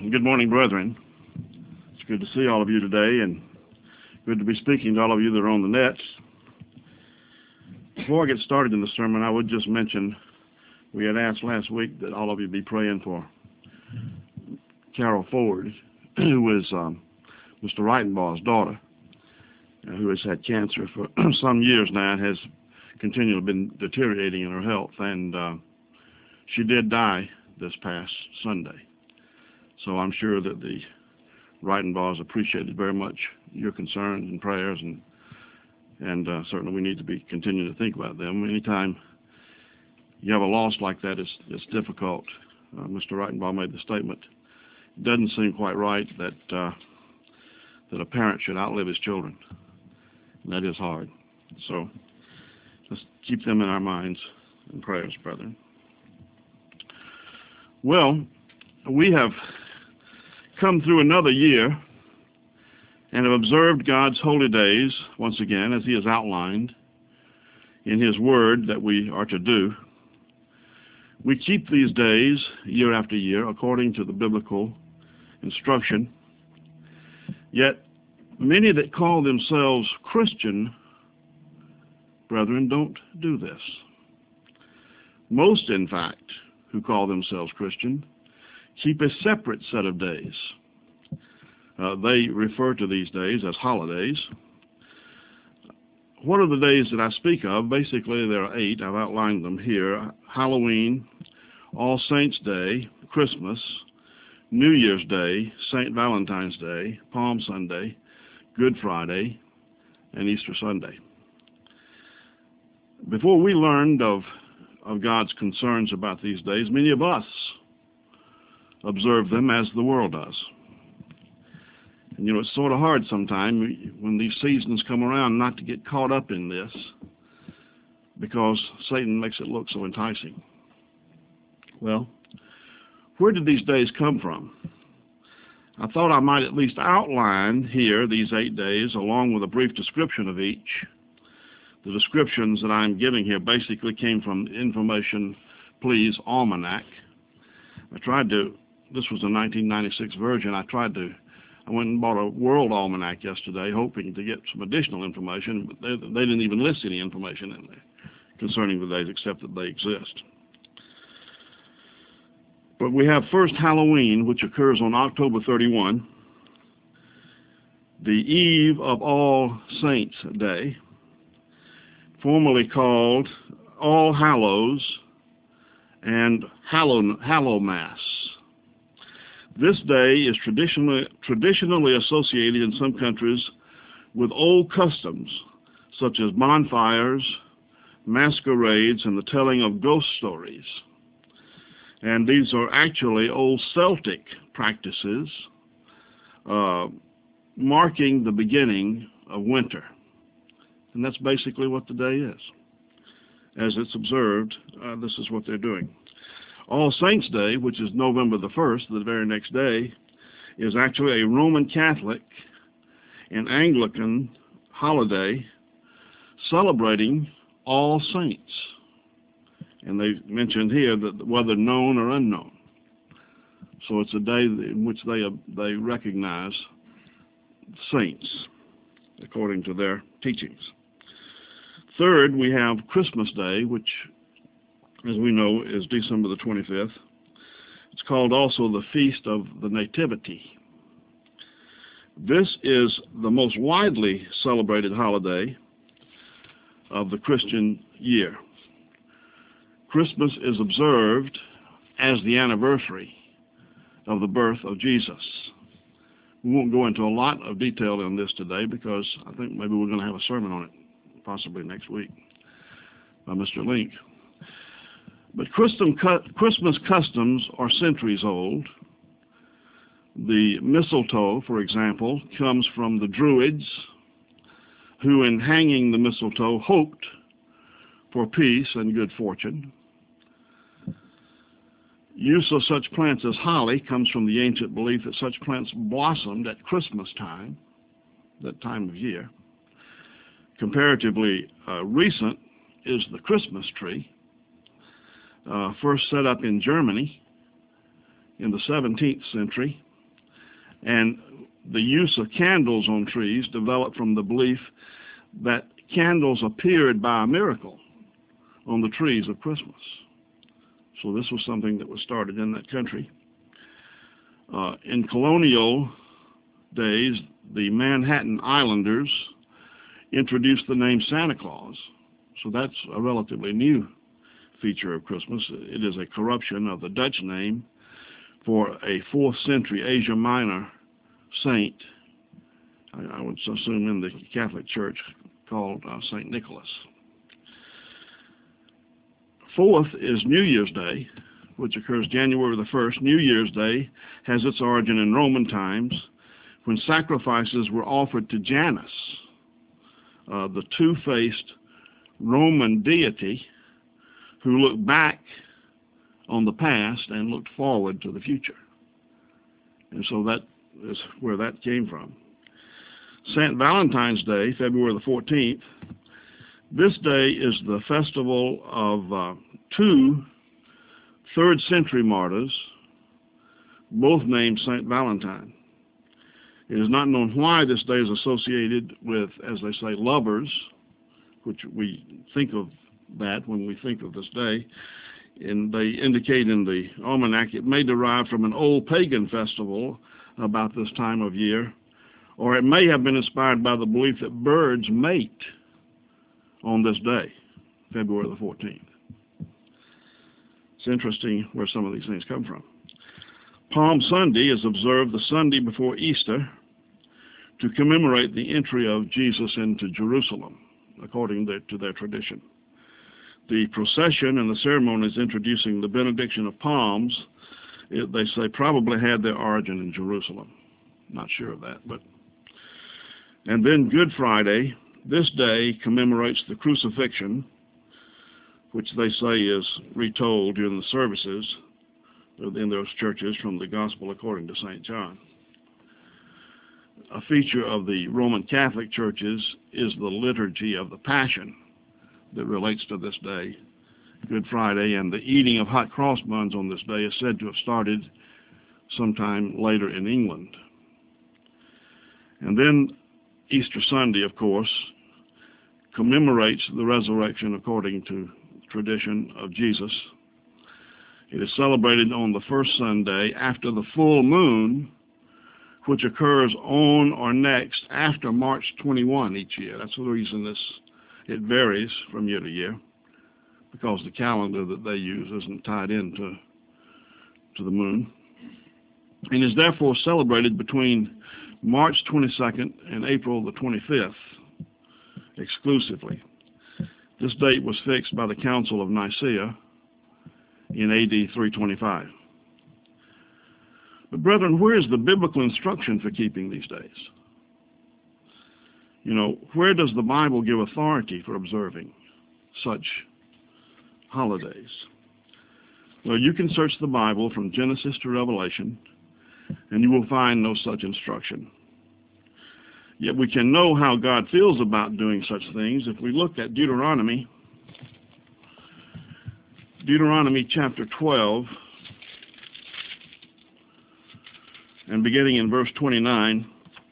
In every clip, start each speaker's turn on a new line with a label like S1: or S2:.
S1: Good morning, brethren. It's good to see all of you today, and good to be speaking to all of you that are on the nets. Before I get started in the sermon, I would just mention we had asked last week that all of you be praying for Carol Ford, who is Mr. Reitenbaugh's daughter, who has had cancer for some years now and has continually been deteriorating in her health, and she did die this past Sunday. So I'm sure that the Reitenbaughs appreciated very much your concerns and prayers, and certainly we need to be continuing to think about them. Anytime you have a loss like that, it's difficult. Mr. Reitenbaugh made the statement, it doesn't seem quite right that a parent should outlive his children. And that is hard. So let's keep them in our minds and prayers, brethren. Well, we have come through another year and have observed God's holy days once again as He has outlined in His Word that we are to do. We keep these days year after year according to the biblical instruction, yet many that call themselves Christian, brethren, don't do this. Most, in fact, who call themselves Christian keep a separate set of days. They refer to these days as holidays. What are the days that I speak of? Basically, there are 8. I've outlined them here. Halloween, All Saints' Day, Christmas, New Year's Day, St. Valentine's Day, Palm Sunday, Good Friday, and Easter Sunday. Before we learned of God's concerns about these days, many of us observe them as the world does. And you know, it's sort of hard sometimes when these seasons come around not to get caught up in this, because Satan makes it look so enticing. Well, where did these days come from? I thought I might at least outline here these 8 days along with a brief description of each. The descriptions that I'm giving here basically came from Information Please Almanac. This was a 1996 version. I went and bought a World Almanac yesterday hoping to get some additional information, but they didn't even list any information in there concerning the days except that they exist. But we have first Halloween, which occurs on October 31, the eve of All Saints' Day, formerly called All Hallows and Hallowmass. This day is traditionally associated in some countries with old customs such as bonfires, masquerades, and the telling of ghost stories. And these are actually old Celtic practices marking the beginning of winter. And that's basically what the day is. As it's observed, this is what they're doing. All Saints' Day, which is November the 1st, the very next day, is actually a Roman Catholic and Anglican holiday celebrating all saints. And they mentioned here that whether known or unknown. So it's a day in which they recognize saints according to their teachings. Third, we have Christmas Day, which, as we know, is December the 25th. It's called also the Feast of the Nativity. This is the most widely celebrated holiday of the Christian year. Christmas is observed as the anniversary of the birth of Jesus. We won't go into a lot of detail on this today because I think maybe we're going to have a sermon on it, possibly next week, by Mr. Link. But Christmas customs are centuries old. The mistletoe, for example, comes from the Druids, who in hanging the mistletoe hoped for peace and good fortune. Use of such plants as holly comes from the ancient belief that such plants blossomed at Christmas time, that time of year. Comparatively recent is the Christmas tree, first set up in Germany in the 17th century, And the use of candles on trees developed from the belief that candles appeared by a miracle on the trees of Christmas. So this was something that was started in that country. In colonial days, the Manhattan Islanders introduced the name Santa Claus. So that's a relatively new feature of Christmas. It is a corruption of the Dutch name for a 4th century Asia Minor saint, I would assume in the Catholic Church, called St. Nicholas. 4th is New Year's Day, which occurs January the 1st. New Year's Day has its origin in Roman times when sacrifices were offered to Janus, the two-faced Roman deity who looked back on the past and looked forward to the future. And so that is where that came from. St. Valentine's Day, February the 14th, this day is the festival of two 3rd century martyrs, both named St. Valentine. It is not known why this day is associated with, as they say, lovers, which we think of that when we think of this day. And they indicate in the almanac it may derive from an old pagan festival about this time of year, or it may have been inspired by the belief that birds mate on this day, February the 14th. It's interesting where some of these things come from. Palm Sunday is observed the Sunday before Easter to commemorate the entry of Jesus into Jerusalem, according to their tradition. The procession and the ceremonies introducing the benediction of palms, they say, probably had their origin in Jerusalem. Not sure of that, but. And then Good Friday, this day commemorates the crucifixion, which they say is retold during the services in those churches from the Gospel according to St. John. A feature of the Roman Catholic churches is the liturgy of the Passion that relates to this day, Good Friday, and the eating of hot cross buns on this day is said to have started sometime later in England. And then Easter Sunday, of course, commemorates the resurrection according to tradition of Jesus. It is celebrated on the first Sunday after the full moon, which occurs on or next after March 21 each year. That's the reason it varies from year to year, because the calendar that they use isn't tied into the moon, and is therefore celebrated between March 22nd and April the 25th exclusively. This date was fixed by the Council of Nicaea in AD 325. But brethren, where is the biblical instruction for keeping these days? You know, where does the Bible give authority for observing such holidays? Well, you can search the Bible from Genesis to Revelation, and you will find no such instruction. Yet we can know how God feels about doing such things if we look at Deuteronomy chapter 12, and beginning in verse 29,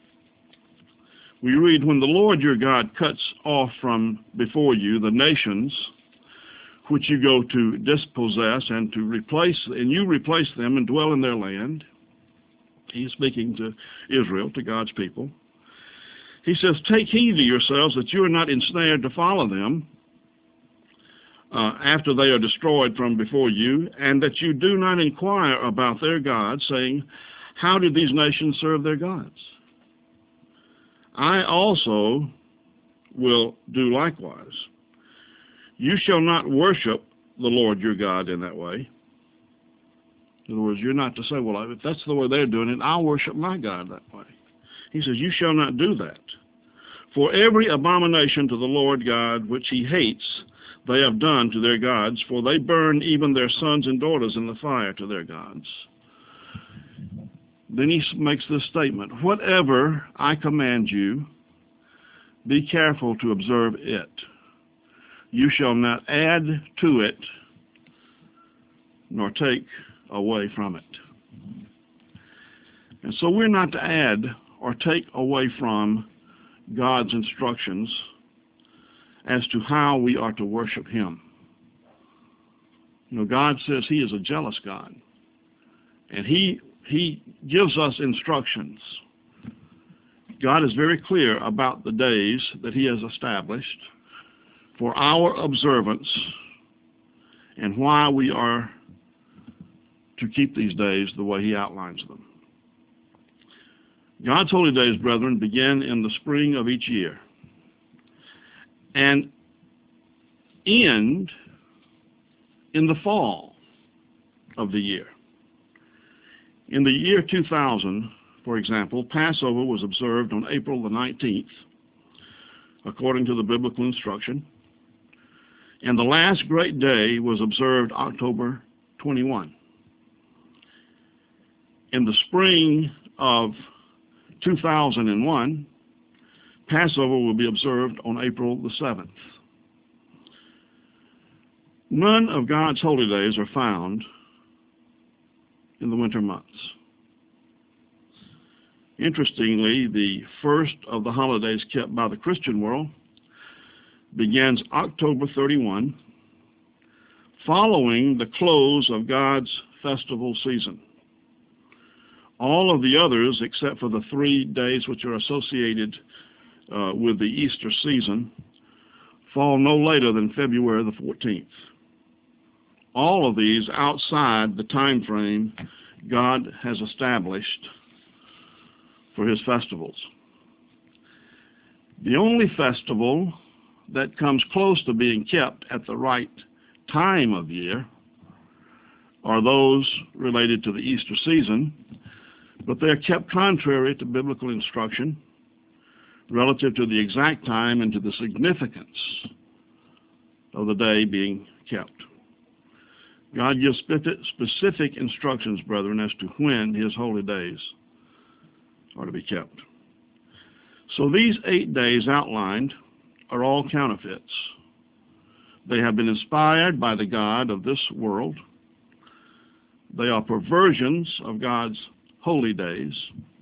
S1: we read, "When the Lord your God cuts off from before you the nations which you go to dispossess and you replace them and dwell in their land," he's speaking to Israel, to God's people. He says, "Take heed to yourselves that you are not ensnared to follow them after they are destroyed from before you, and that you do not inquire about their gods, saying, how did these nations serve their gods? I also will do likewise. You shall not worship the Lord your God in that way." In other words, you're not to say, well, if that's the way they're doing it, I'll worship my God that way. He says, you shall not do that. For every abomination to the Lord God which he hates, they have done to their gods, for they burn even their sons and daughters in the fire to their gods. Then he makes this statement, whatever I command you, be careful to observe it. You shall not add to it, nor take away from it. And so we're not to add or take away from God's instructions as to how we are to worship Him. God says He is a jealous God, and He gives us instructions. God is very clear about the days that He has established for our observance and why we are to keep these days the way He outlines them. God's holy days, brethren, begin in the spring of each year and end in the fall of the year. In the year 2000, for example, Passover was observed on April the 19th, according to the biblical instruction, and the last great day was observed October 21. In the spring of 2001, Passover will be observed on April the 7th. None of God's holy days are found in the winter months. Interestingly, the first of the holidays kept by the Christian world begins October 31, following the close of God's festival season. All of the others, except for the 3 days which are associated with the Easter season, fall no later than February the 14th. All of these outside the time frame God has established for His festivals. The only festival that comes close to being kept at the right time of year are those related to the Easter season, but they are kept contrary to biblical instruction relative to the exact time and to the significance of the day being kept. God gives specific instructions, brethren, as to when His holy days are to be kept. So these 8 days outlined are all counterfeits. They have been inspired by the God of this world. They are perversions of God's holy days.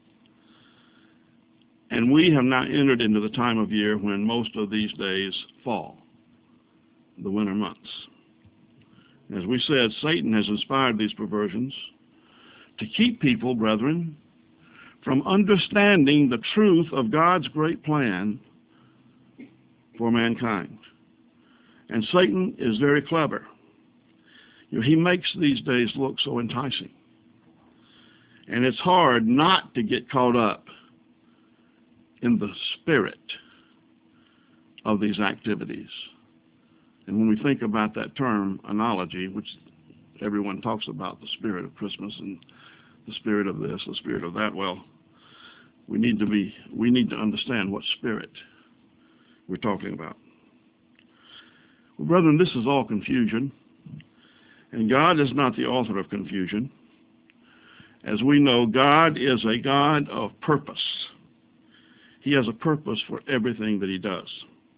S1: And we have now entered into the time of year when most of these days fall, the winter months. As we said, Satan has inspired these perversions to keep people, brethren, from understanding the truth of God's great plan for mankind. And Satan is very clever. He makes these days look so enticing. And it's hard not to get caught up in the spirit of these activities. And when we think about that term, analogy, which everyone talks about, the spirit of Christmas and the spirit of this, the spirit of that, well, we need to understand what spirit we're talking about. Well, brethren, this is all confusion, and God is not the author of confusion. As we know, God is a God of purpose. He has a purpose for everything that He does.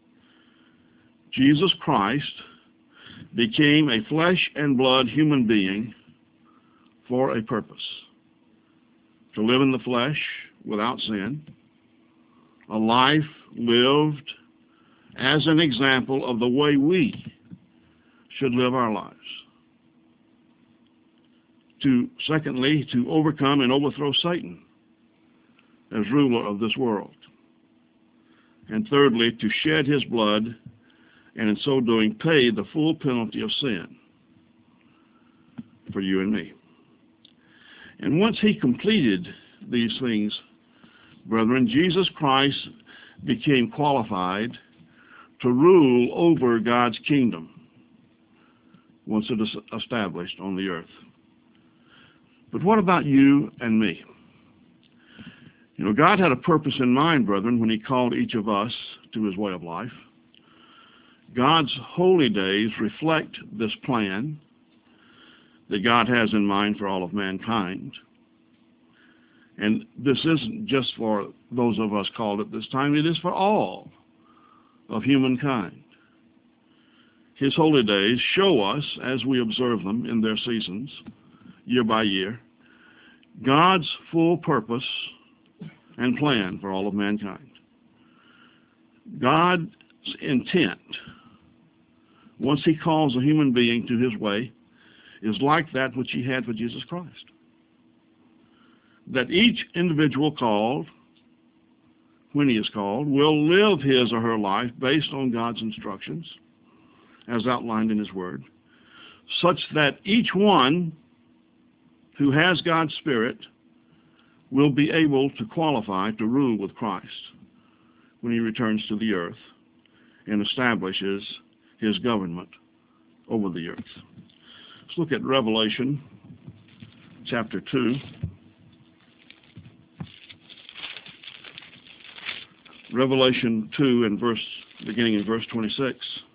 S1: Jesus Christ became a flesh and blood human being for a purpose: to live in the flesh without sin, a life lived as an example of the way we should live our lives. Secondly, to overcome and overthrow Satan as ruler of this world. And thirdly, to shed His blood, and in so doing pay the full penalty of sin for you and me. And once He completed these things, brethren, Jesus Christ became qualified to rule over God's kingdom once it is established on the earth. But what about you and me? God had a purpose in mind, brethren, when He called each of us to His way of life. God's holy days reflect this plan that God has in mind for all of mankind. And this isn't just for those of us called at this time, it is for all of humankind. His holy days show us, as we observe them in their seasons, year by year, God's full purpose and plan for all of mankind. God's intent, once he calls a human being to his way, is like that which he had for Jesus Christ. That each individual called, when he is called, will live his or her life based on God's instructions, as outlined in his word, such that each one who has God's Spirit will be able to qualify to rule with Christ when he returns to the earth and establishes his government over the earth. Let's look at Revelation chapter 2. Revelation 2 and beginning in verse 26.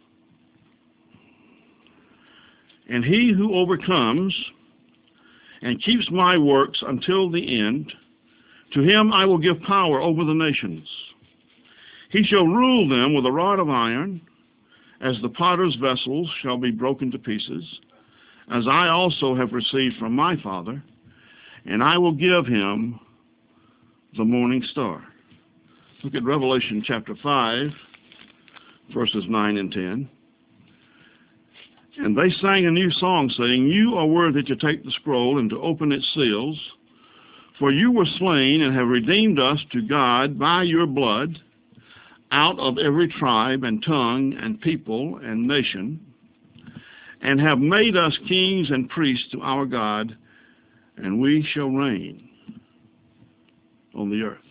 S1: And he who overcomes and keeps my works until the end, to him I will give power over the nations. He shall rule them with a rod of iron, as the potter's vessels shall be broken to pieces, as I also have received from my Father, and I will give him the morning star. Look at Revelation chapter 5, verses 9 and 10. And they sang a new song, saying, You are worthy to take the scroll and to open its seals, for you were slain and have redeemed us to God by your blood out of every tribe and tongue and people and nation, and have made us kings and priests to our God, and we shall reign on the earth.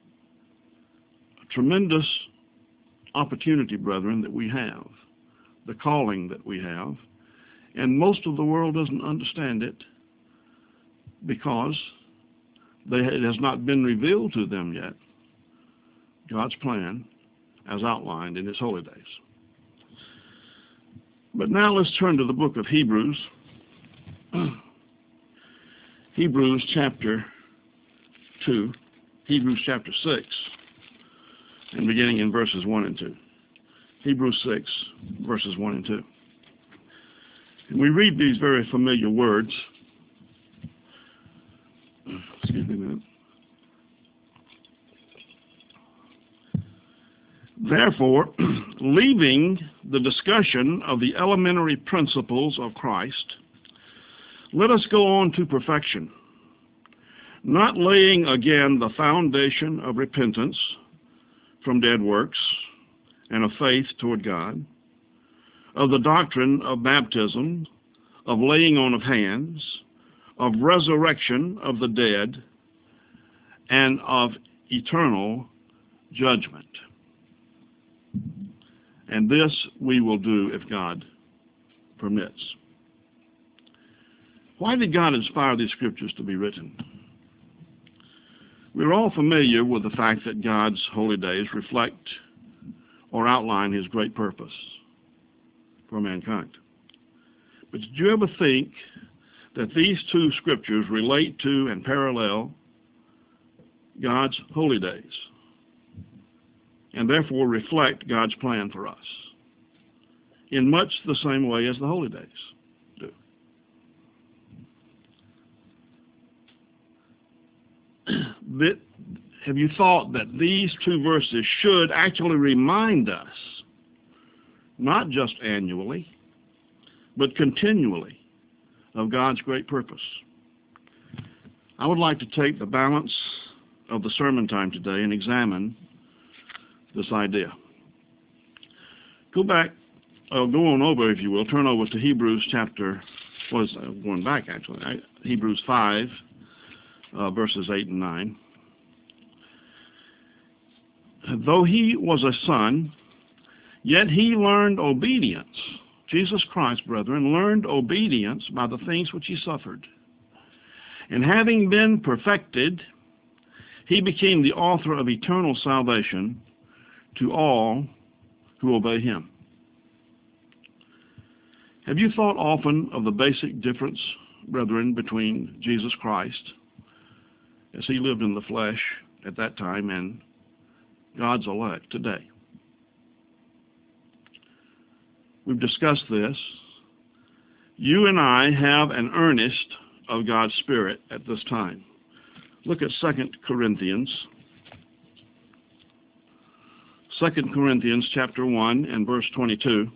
S1: A tremendous opportunity, brethren, that we have, the calling that we have, and most of the world doesn't understand it because it has not been revealed to them yet, God's plan as outlined in his holy days. But now let's turn to the book of Hebrews. Hebrews chapter 2, Hebrews chapter 6, and beginning in verses 1 and 2. Hebrews 6, verses 1 and 2. And we read these very familiar words. Excuse me a minute. Therefore, leaving the discussion of the elementary principles of Christ, let us go on to perfection, not laying again the foundation of repentance from dead works and of faith toward God, of the doctrine of baptism, of laying on of hands, of resurrection of the dead, and of eternal judgment. And this we will do if God permits. Why did God inspire these scriptures to be written? We're all familiar with the fact that God's holy days reflect or outline his great purpose for mankind. But did you ever think that these two scriptures relate to and parallel God's holy days, and therefore reflect God's plan for us in much the same way as the holy days do? Have you thought that these two verses should actually remind us, not just annually, but continually, of God's great purpose? I would like to take the balance of the sermon time today and examine this idea. Go on over, if you will, turn over to Hebrews chapter, going back actually, Hebrews 5, verses 8 and 9. Though he was a son, yet he learned obedience. Jesus Christ, brethren, learned obedience by the things which he suffered. And having been perfected, he became the author of eternal salvation to all who obey him. Have you thought often of the basic difference, brethren, between Jesus Christ, as he lived in the flesh at that time, and God's elect today? We've discussed this. You and I have an earnest of God's Spirit at this time. Look at 2 Corinthians. 2 Corinthians chapter 1 and verse 22.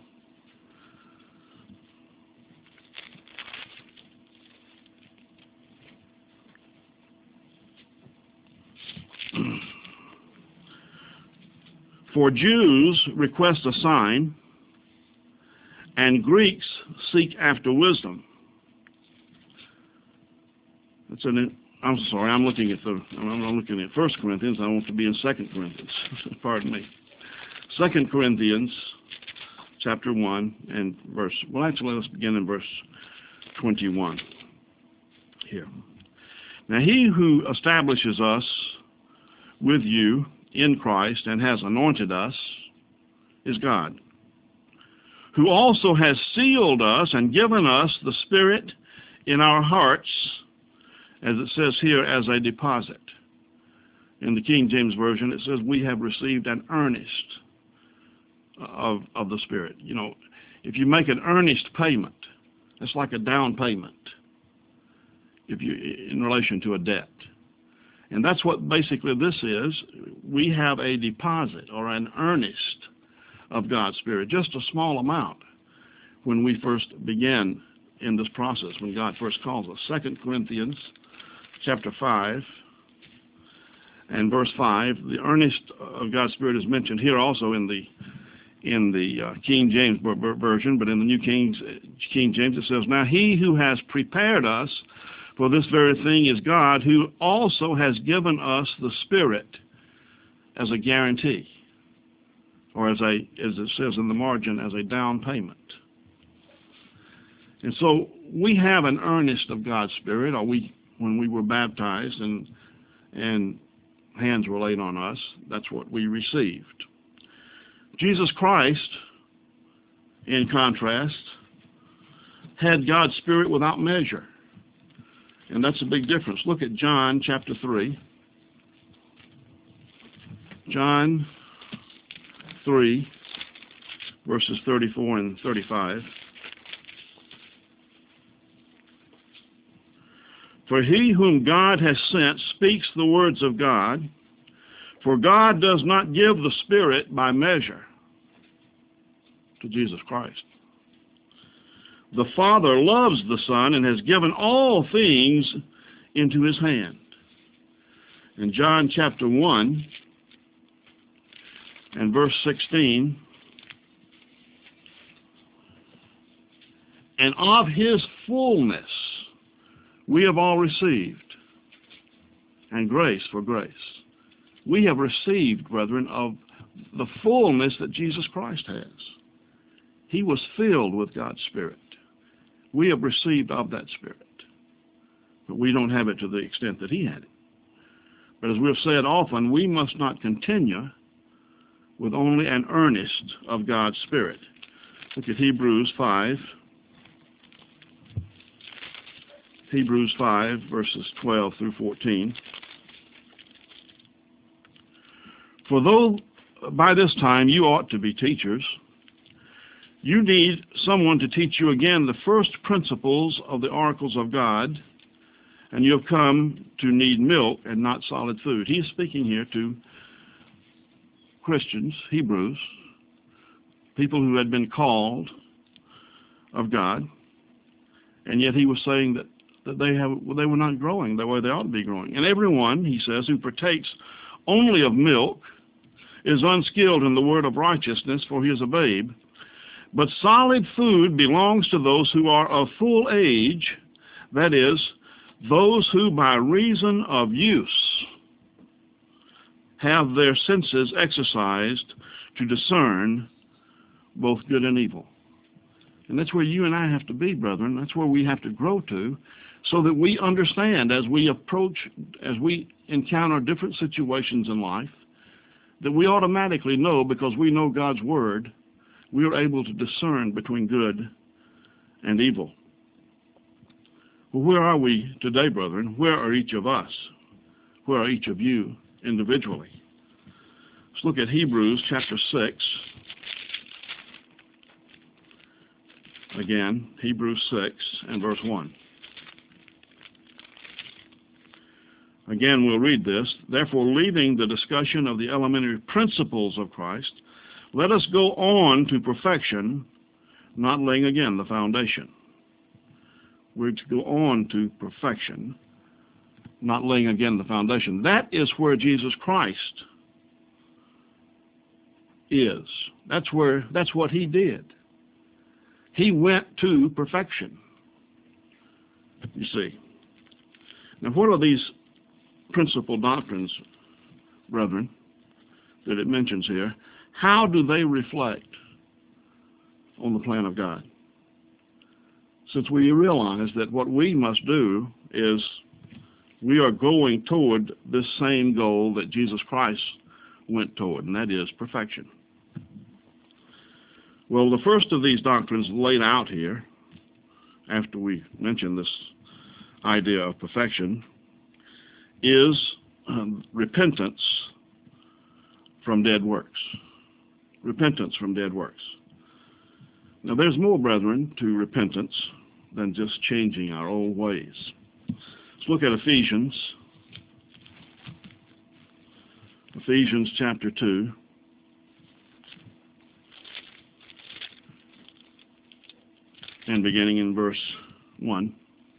S1: For Jews request a sign, and Greeks seek after wisdom. I'm sorry, I'm looking at 1 Corinthians. I want to be in 2 Corinthians. Pardon me. 2 Corinthians chapter 1 and verse, well, actually, let's begin in verse 21 here. Now, he who establishes us with you in Christ and has anointed us is God, who also has sealed us and given us the Spirit in our hearts, as it says here, as a deposit. In the King James Version, it says, we have received an earnest of the Spirit. You know, if you make an earnest payment, it's like a down payment in relation to a debt. And that's what basically this is. We have a deposit or an earnest of God's Spirit, just a small amount when we first begin in this process, when God first calls us. 2 Corinthians chapter 5 and verse 5, the earnest of God's Spirit is mentioned here also in the King James Version, but in the New King James it says, now he who has prepared us for this very thing is God, who also has given us the Spirit as a guarantee, or as it says in the margin, as a down payment. And so we have an earnest of God's Spirit, or when we were baptized and hands were laid on us, that's what we received. Jesus Christ, in contrast, had God's Spirit without measure. And that's a big difference. Look at John chapter 3. John 3, verses 34 and 35. For he whom God has sent speaks the words of God, for God does not give the Spirit by measure to Jesus Christ. The Father loves the Son and has given all things into his hand. In John chapter 1 and verse 16, and of his fullness we have all received, and grace for grace. We have received, brethren, of the fullness that Jesus Christ has. He was filled with God's Spirit. We have received of that Spirit, but we don't have it to the extent that he had it. But as we have said often, we must not continue with only an earnest of God's Spirit. Look at Hebrews 5. Hebrews 5, verses 12 through 14. For though by this time you ought to be teachers, you need someone to teach you again the first principles of the oracles of God, and you have come to need milk and not solid food. He is speaking here to Christians, Hebrews, people who had been called of God, and yet he was saying that they were not growing the way they ought to be growing. And everyone, he says, who partakes only of milk is unskilled in the word of righteousness, for he is a babe. But solid food belongs to those who are of full age, that is, those who by reason of use have their senses exercised to discern both good and evil. And that's where you and I have to be, brethren. That's where we have to grow to, so that we understand as we encounter different situations in life, that we automatically know, because we know God's Word, we are able to discern between good and evil. Well, where are we today, brethren? Where are each of us? Where are each of you individually? Let's look at Hebrews chapter 6. Again, Hebrews 6 and verse 1. Again, we'll read this. Therefore, leaving the discussion of the elementary principles of Christ, let us go on to perfection, not laying again the foundation. We're to go on to perfection, not laying again the foundation. That is where Jesus Christ is. That's what he did. He went to perfection. You see. Now, what are these principal doctrines, brethren, that it mentions here? How do they reflect on the plan of God? Since we realize that what we must do is we are going toward this same goal that Jesus Christ went toward, and that is perfection. Well, the first of these doctrines laid out here, after we mention this idea of perfection, is repentance from dead works. Repentance from dead works. Now, there's more, brethren, to repentance than just changing our old ways. Let's look at Ephesians. Ephesians chapter 2. And beginning in verse 1.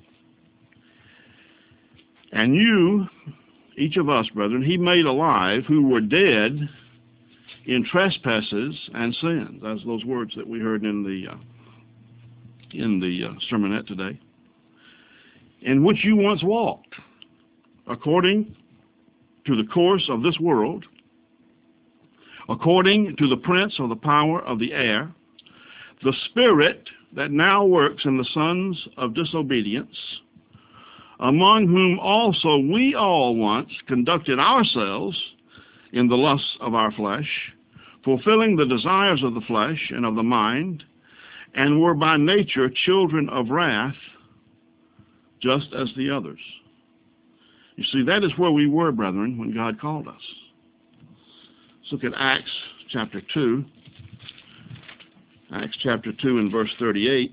S1: And you, each of us, brethren, he made alive who were dead in trespasses and sins. That's those words that we heard in the sermonette today. In which you once walked, according to the course of this world, according to the prince of the power of the air, the spirit that now works in the sons of disobedience, among whom also we all once conducted ourselves in the lusts of our flesh, fulfilling the desires of the flesh and of the mind, and were by nature children of wrath, just as the others. You see, that is where we were, brethren, when God called us. Let's look at Acts chapter 2. Acts chapter 2 and verse 38.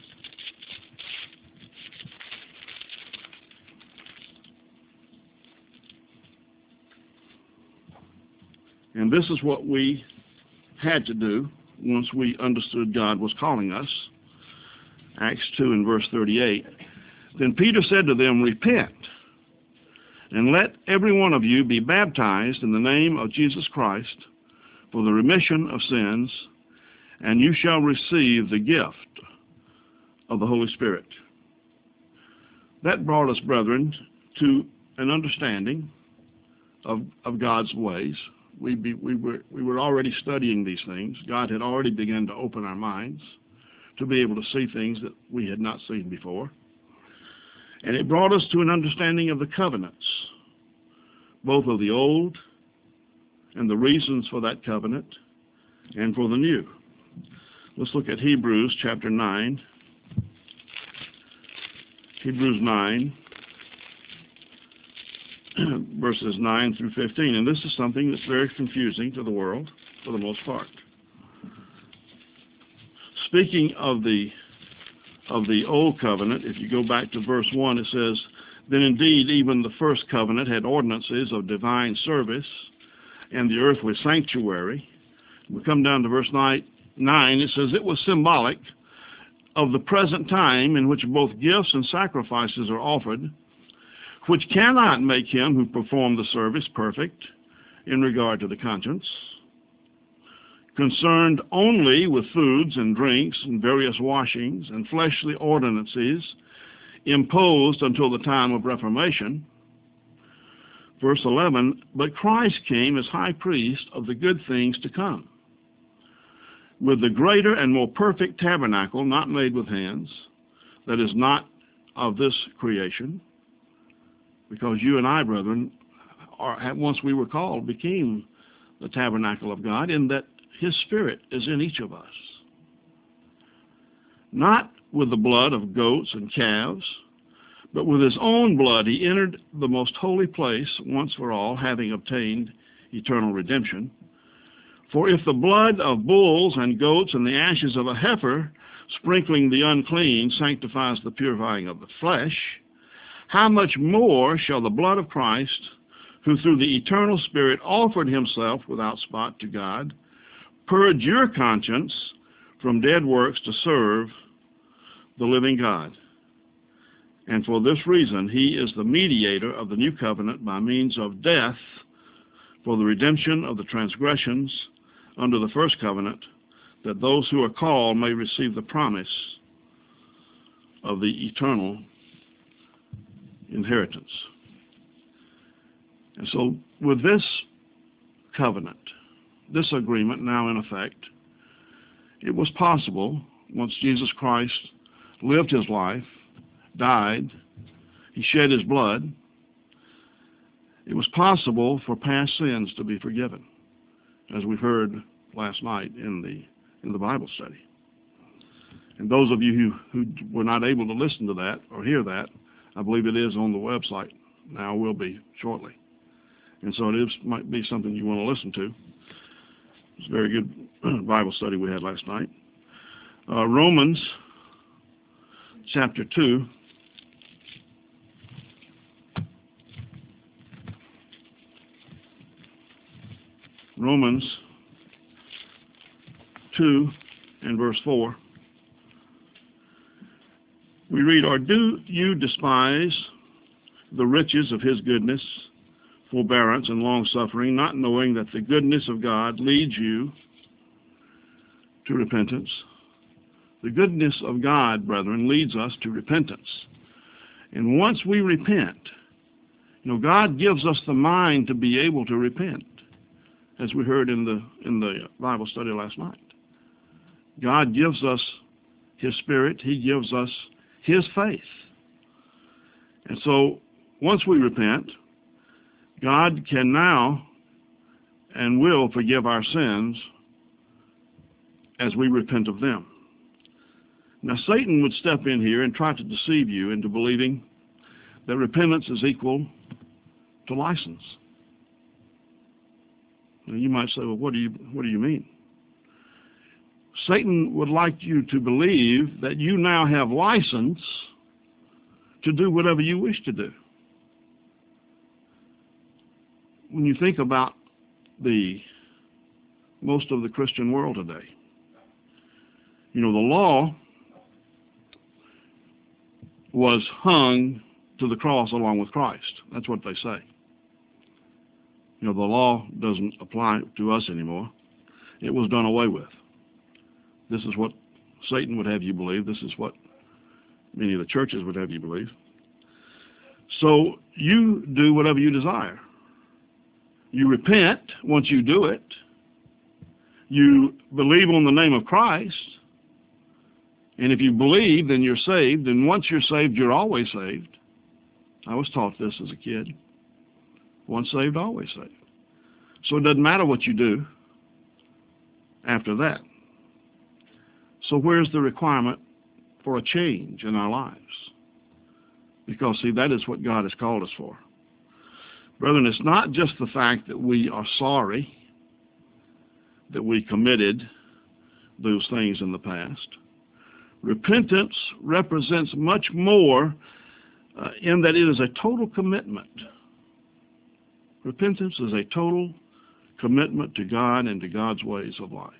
S1: And this is what we had to do once we understood God was calling us. Acts 2 and verse 38. Then Peter said to them, repent, and let every one of you be baptized in the name of Jesus Christ for the remission of sins, and you shall receive the gift of the Holy Spirit. That brought us, brethren, to an understanding of God's ways. We were already studying these things. God had already begun to open our minds to be able to see things that we had not seen before. And it brought us to an understanding of the covenants, both of the old and the reasons for that covenant and for the new. Let's look at Hebrews chapter 9. Hebrews 9, verses 9 through 15. And this is something that's very confusing to the world for the most part. Speaking of the old covenant, if you go back to verse 1, it says, then indeed even the first covenant had ordinances of divine service, and the earth was sanctuary. We come down to verse 9, it says it was symbolic of the present time in which both gifts and sacrifices are offered, which cannot make him who performed the service perfect in regard to the conscience, concerned only with foods and drinks and various washings and fleshly ordinances imposed until the time of Reformation. Verse 11, but Christ came as high priest of the good things to come, with the greater and more perfect tabernacle, not made with hands, that is not of this creation, because you and I, brethren, once we were called, became the tabernacle of God, in that his Spirit is in each of us. Not with the blood of goats and calves, but with his own blood he entered the most holy place once for all, having obtained eternal redemption. For if the blood of bulls and goats and the ashes of a heifer, sprinkling the unclean, sanctifies the purifying of the flesh, how much more shall the blood of Christ, who through the eternal Spirit offered himself without spot to God, purge your conscience from dead works to serve the living God. And for this reason, he is the mediator of the new covenant by means of death for the redemption of the transgressions under the first covenant, that those who are called may receive the promise of the eternal inheritance. And so with this covenant, this agreement now in effect, it was possible, once Jesus Christ lived his life, died, he shed his blood, it was possible for past sins to be forgiven, as we heard last night in the Bible study. And those of you who were not able to listen to that or hear that, I believe it is on the website now, will be shortly. And so might be something you want to listen to. It's a very good Bible study we had last night. Romans chapter 2. Romans 2 and verse 4. We read, or do you despise the riches of his goodness, forbearance, and long-suffering, not knowing that the goodness of God leads you to repentance? The goodness of God, brethren, leads us to repentance. And once we repent, God gives us the mind to be able to repent, as we heard in the Bible study last night. God gives us his Spirit. He gives us his faith. And so once we repent, God can now and will forgive our sins as we repent of them. Now, Satan would step in here and try to deceive you into believing that repentance is equal to license. Now, you might say, well, what do you mean? Satan would like you to believe that you now have license to do whatever you wish to do. When you think about most of the Christian world today, the law was hung to the cross along with Christ. That's what they say. The law doesn't apply to us anymore. It was done away with. This is what Satan would have you believe. This is what many of the churches would have you believe. So you do whatever you desire. You repent once you do it. You believe on the name of Christ. And if you believe, then you're saved. And once you're saved, you're always saved. I was taught this as a kid. Once saved, always saved. So it doesn't matter what you do after that. So where's the requirement for a change in our lives? Because, see, that is what God has called us for. Brethren, it's not just the fact that we are sorry that we committed those things in the past. Repentance represents much more in that it is a total commitment. Repentance is a total commitment to God and to God's ways of life.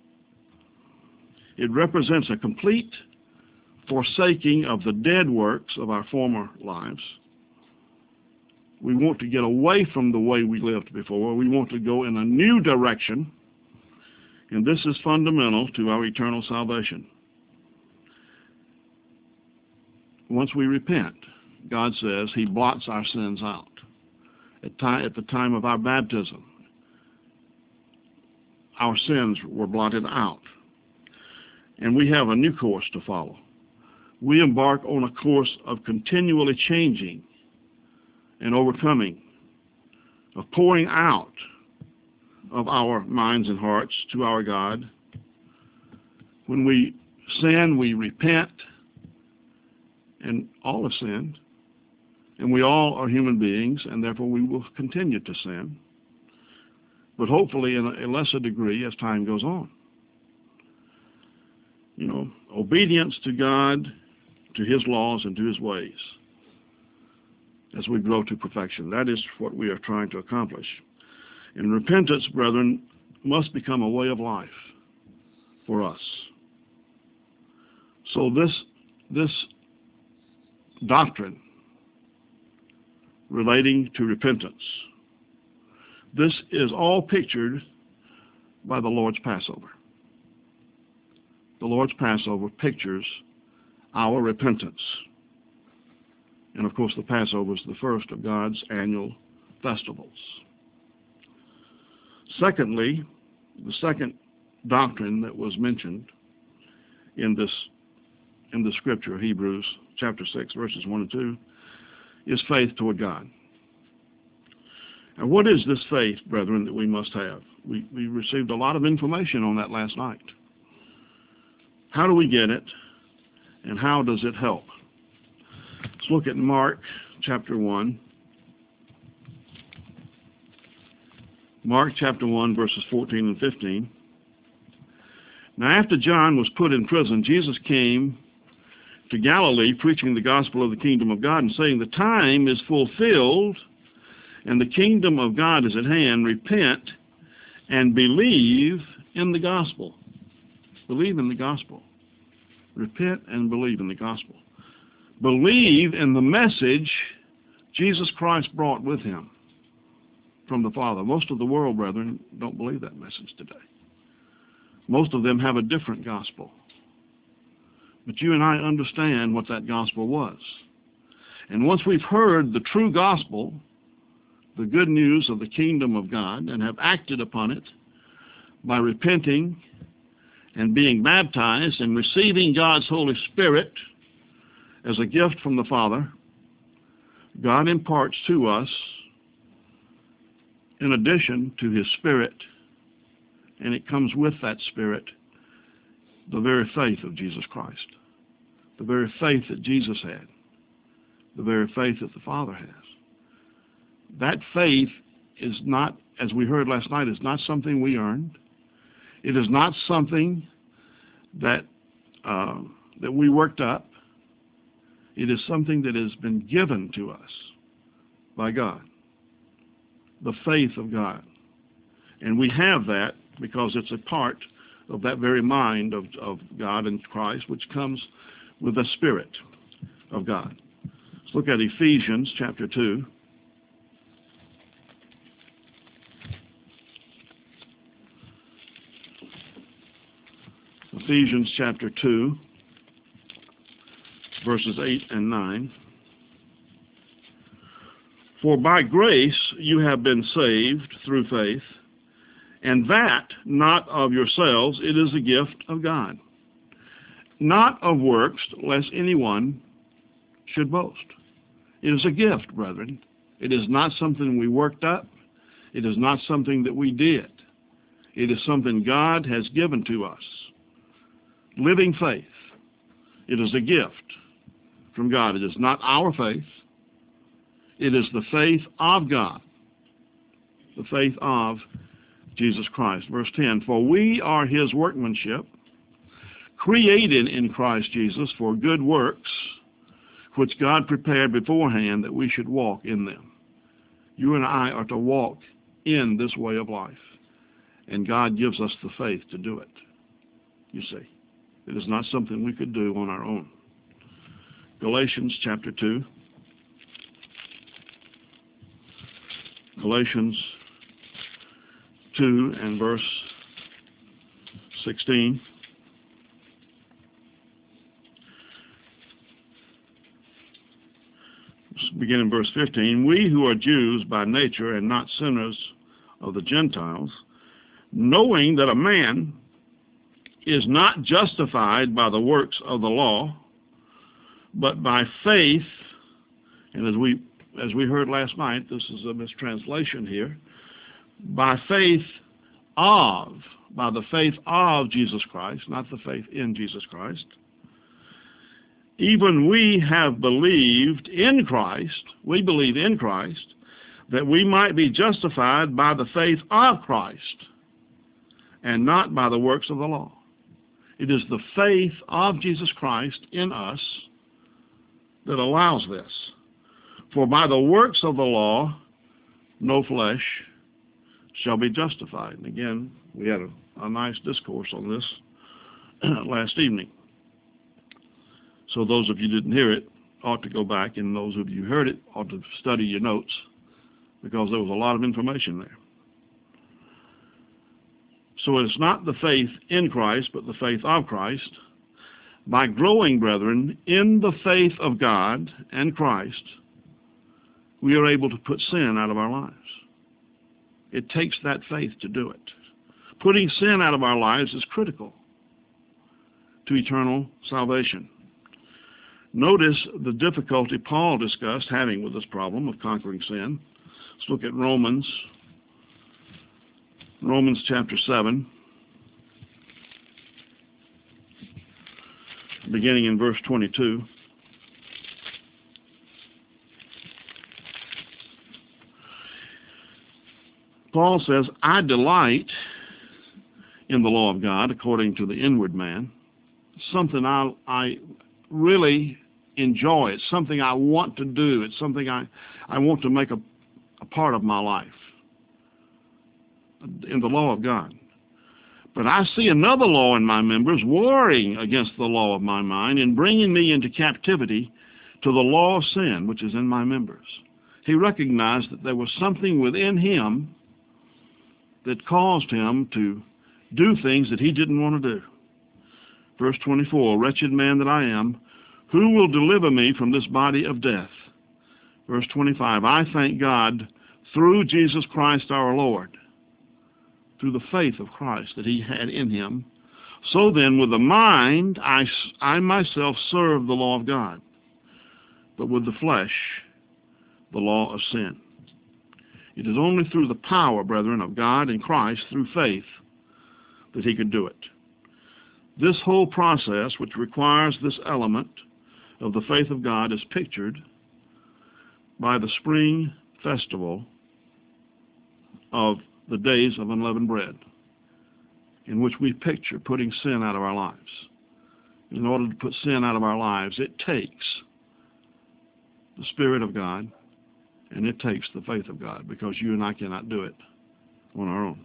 S1: It represents a complete forsaking of the dead works of our former lives. We want to get away from the way we lived before. We want to go in a new direction, and this is fundamental to our eternal salvation. Once we repent, God says he blots our sins out. At the time of our baptism, our sins were blotted out. And we have a new course to follow. We embark on a course of continually changing and overcoming, of pouring out of our minds and hearts to our God. When we sin, we repent, and all have sinned, and we all are human beings, and therefore we will continue to sin, but hopefully in a lesser degree as time goes on. Obedience to God, to his laws, and to his ways as we grow to perfection. That is what we are trying to accomplish. And repentance, brethren, must become a way of life for us. So this doctrine relating to repentance, this is all pictured by the Lord's Passover. The Lord's Passover pictures our repentance. And of course, the Passover is the first of God's annual festivals. Secondly, the second doctrine that was mentioned in the scripture, Hebrews chapter 6, verses 1 and 2, is faith toward God. And what is this faith, brethren, that we must have? We received a lot of information on that last night. How do we get it, and how does it help? Let's look at Mark chapter 1. Mark chapter 1, verses 14 and 15. Now after John was put in prison, Jesus came to Galilee preaching the gospel of the kingdom of God and saying, the time is fulfilled and the kingdom of God is at hand. Repent and believe in the gospel. Believe in the gospel. Repent and believe in the gospel. Believe in the message Jesus Christ brought with him from the Father. Most of the world, brethren, don't believe that message today. Most of them have a different gospel. But you and I understand what that gospel was. And once we've heard the true gospel, the good news of the kingdom of God, and have acted upon it by repenting and being baptized and receiving God's Holy Spirit as a gift from the Father, God imparts to us, in addition to his Spirit, and it comes with that Spirit, the very faith of Jesus Christ, the very faith that Jesus had, the very faith that the Father has. That faith is not, as we heard last night, is not something we earned. It is not something that we worked up. It is something that has been given to us by God, the faith of God. And we have that because it's a part of that very mind of God and Christ, which comes with the Spirit of God. Let's look at Ephesians chapter 2. Ephesians chapter 2, verses 8 and 9. For by grace you have been saved through faith, and that not of yourselves, it is a gift of God, not of works, lest anyone should boast. It is a gift, brethren. It is not something we worked up. It is not something that we did. It is something God has given to us. Living faith. It is a gift from God. It is not our faith. It is the faith of God, the faith of Jesus Christ. Verse 10, for we are his workmanship, created in Christ Jesus for good works, which God prepared beforehand that we should walk in them. You and I are to walk in this way of life, and God gives us the faith to do it. You see, it is not something we could do on our own. Galatians chapter 2. Galatians 2 and verse 16. Let's begin in verse 15. We who are Jews by nature and not sinners of the Gentiles, knowing that a man is not justified by the works of the law, but by faith, and as we heard last night, this is a mistranslation here, by the faith of Jesus Christ, not the faith in Jesus Christ. Even we have believed in Christ, we believe in Christ, that we might be justified by the faith of Christ, and not by the works of the law. It is the faith of Jesus Christ in us that allows this. For by the works of the law, no flesh shall be justified. And again, we had a nice discourse on this last evening. So those of you who didn't hear it ought to go back, and those of you who heard it ought to study your notes, because there was a lot of information there. So it's not the faith in Christ, but the faith of Christ. By growing, brethren, in the faith of God and Christ, we are able to put sin out of our lives. It takes that faith to do it. Putting sin out of our lives is critical to eternal salvation. Notice the difficulty Paul discussed having with this problem of conquering sin. Let's look at Romans chapter 7, beginning in verse 22. Paul says, I delight in the law of God according to the inward man. Something I really enjoy. It's something I want to do. It's something I want to make a part of my life, in the law of God. But I see another law in my members warring against the law of my mind and bringing me into captivity to the law of sin, which is in my members. He recognized that there was something within him that caused him to do things that he didn't want to do. Verse 24, wretched man that I am, who will deliver me from this body of death? Verse 25, I thank God through Jesus Christ our Lord, through the faith of Christ that he had in him. So then, with the mind, I myself serve the law of God, but with the flesh, the law of sin. It is only through the power, brethren, of God and Christ, through faith, that he could do it. This whole process, which requires this element of the faith of God, is pictured by the spring festival of the days of unleavened bread, in which we picture putting sin out of our lives. In order to put sin out of our lives, it takes the Spirit of God, and it takes the faith of God, because you and I cannot do it on our own.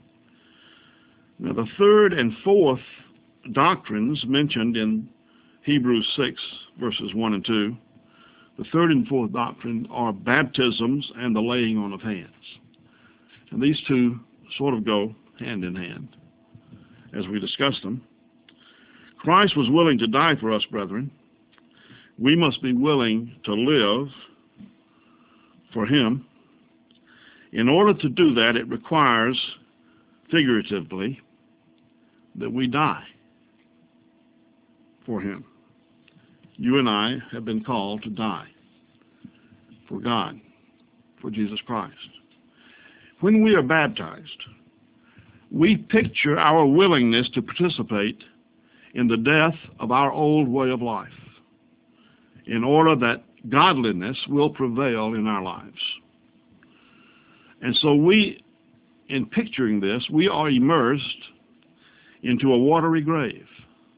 S1: Now, the third and fourth doctrines mentioned in Hebrews 6, verses 1 and 2, the third and fourth doctrine are baptisms and the laying on of hands. And these two sort of go hand in hand as we discuss them. Christ was willing to die for us, brethren. We must be willing to live for him. In order to do that, it requires, figuratively, that we die for him. You and I have been called to die for God, for Jesus Christ. When we are baptized, we picture our willingness to participate in the death of our old way of life, in order that godliness will prevail in our lives. And so in picturing this, we are immersed into a watery grave,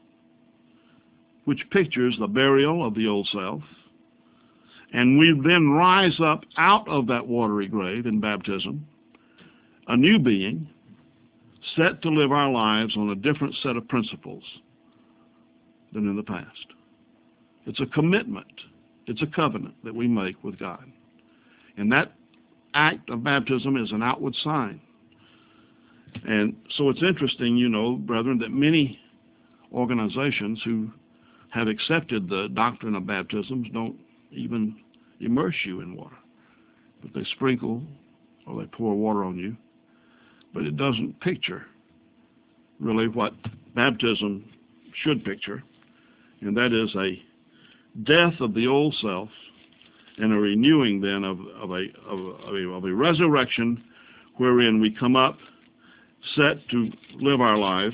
S1: which pictures the burial of the old self, and we then rise up out of that watery grave in baptism, a new being, set to live our lives on a different set of principles than in the past. It's a commitment. It's a covenant that we make with God. And that act of baptism is an outward sign. And so it's interesting, you know, brethren, that many organizations who have accepted the doctrine of baptisms don't even immerse you in water, but they sprinkle or they pour water on you. But it doesn't picture really what baptism should picture, and that is a death of the old self and a renewing then of a resurrection wherein we come up set to live our lives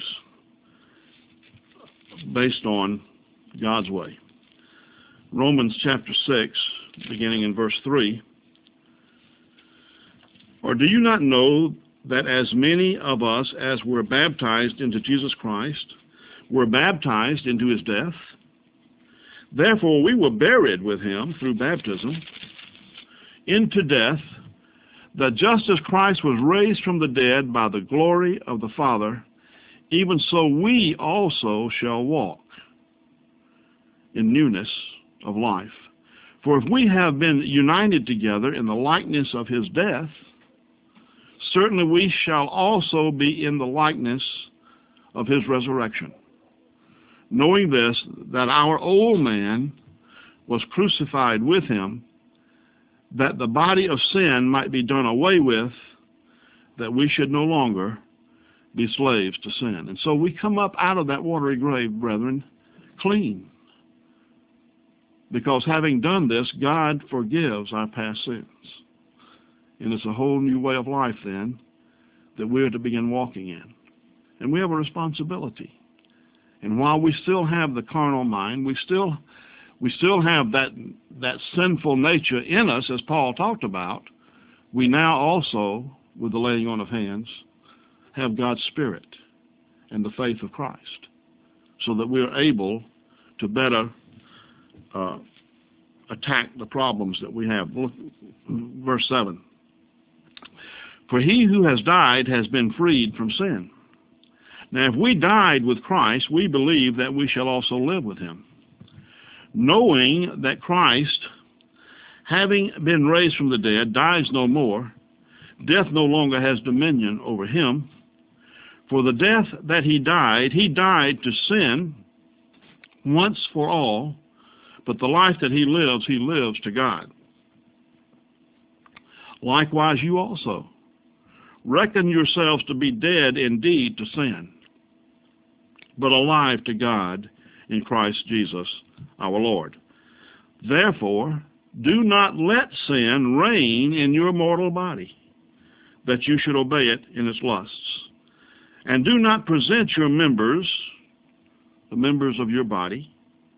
S1: based on God's way. Romans chapter 6, beginning in verse 3. Or do you not know that as many of us as were baptized into Jesus Christ were baptized into his death? Therefore we were buried with him through baptism into death, that just as Christ was raised from the dead by the glory of the Father, even so we also shall walk in newness of life. For if we have been united together in the likeness of his death, certainly we shall also be in the likeness of his resurrection. Knowing this, that our old man was crucified with him, that the body of sin might be done away with, that we should no longer be slaves to sin. And so we come up out of that watery grave, brethren, clean. Because having done this, God forgives our past sins. And it's a whole new way of life then that we're to begin walking in. And we have a responsibility. And while we still have the carnal mind, we still have that sinful nature in us, as Paul talked about. We now also, with the laying on of hands, have God's Spirit and the faith of Christ, so that we are able to better attack the problems that we have. Look, verse 7. For he who has died has been freed from sin. Now if we died with Christ, we believe that we shall also live with him, knowing that Christ, having been raised from the dead, dies no more. Death no longer has dominion over him. For the death that he died to sin once for all, but the life that he lives to God. Likewise you also, reckon yourselves to be dead indeed to sin, but alive to God in Christ Jesus our Lord. Therefore, do not let sin reign in your mortal body, that you should obey it in its lusts. And do not present your members, the members of your body,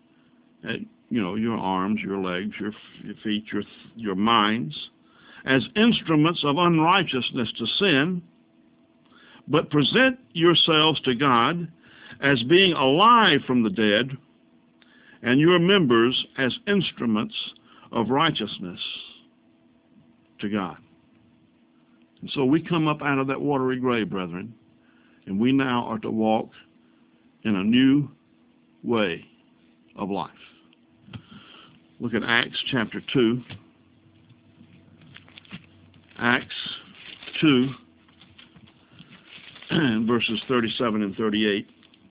S1: your arms, your legs, your feet, your minds, as instruments of unrighteousness to sin, but present yourselves to God as being alive from the dead, and your members as instruments of righteousness to God. And so we come up out of that watery grave, brethren, and we now are to walk in a new way of life. Look at Acts chapter 2. Acts 2, verses 37 and 38.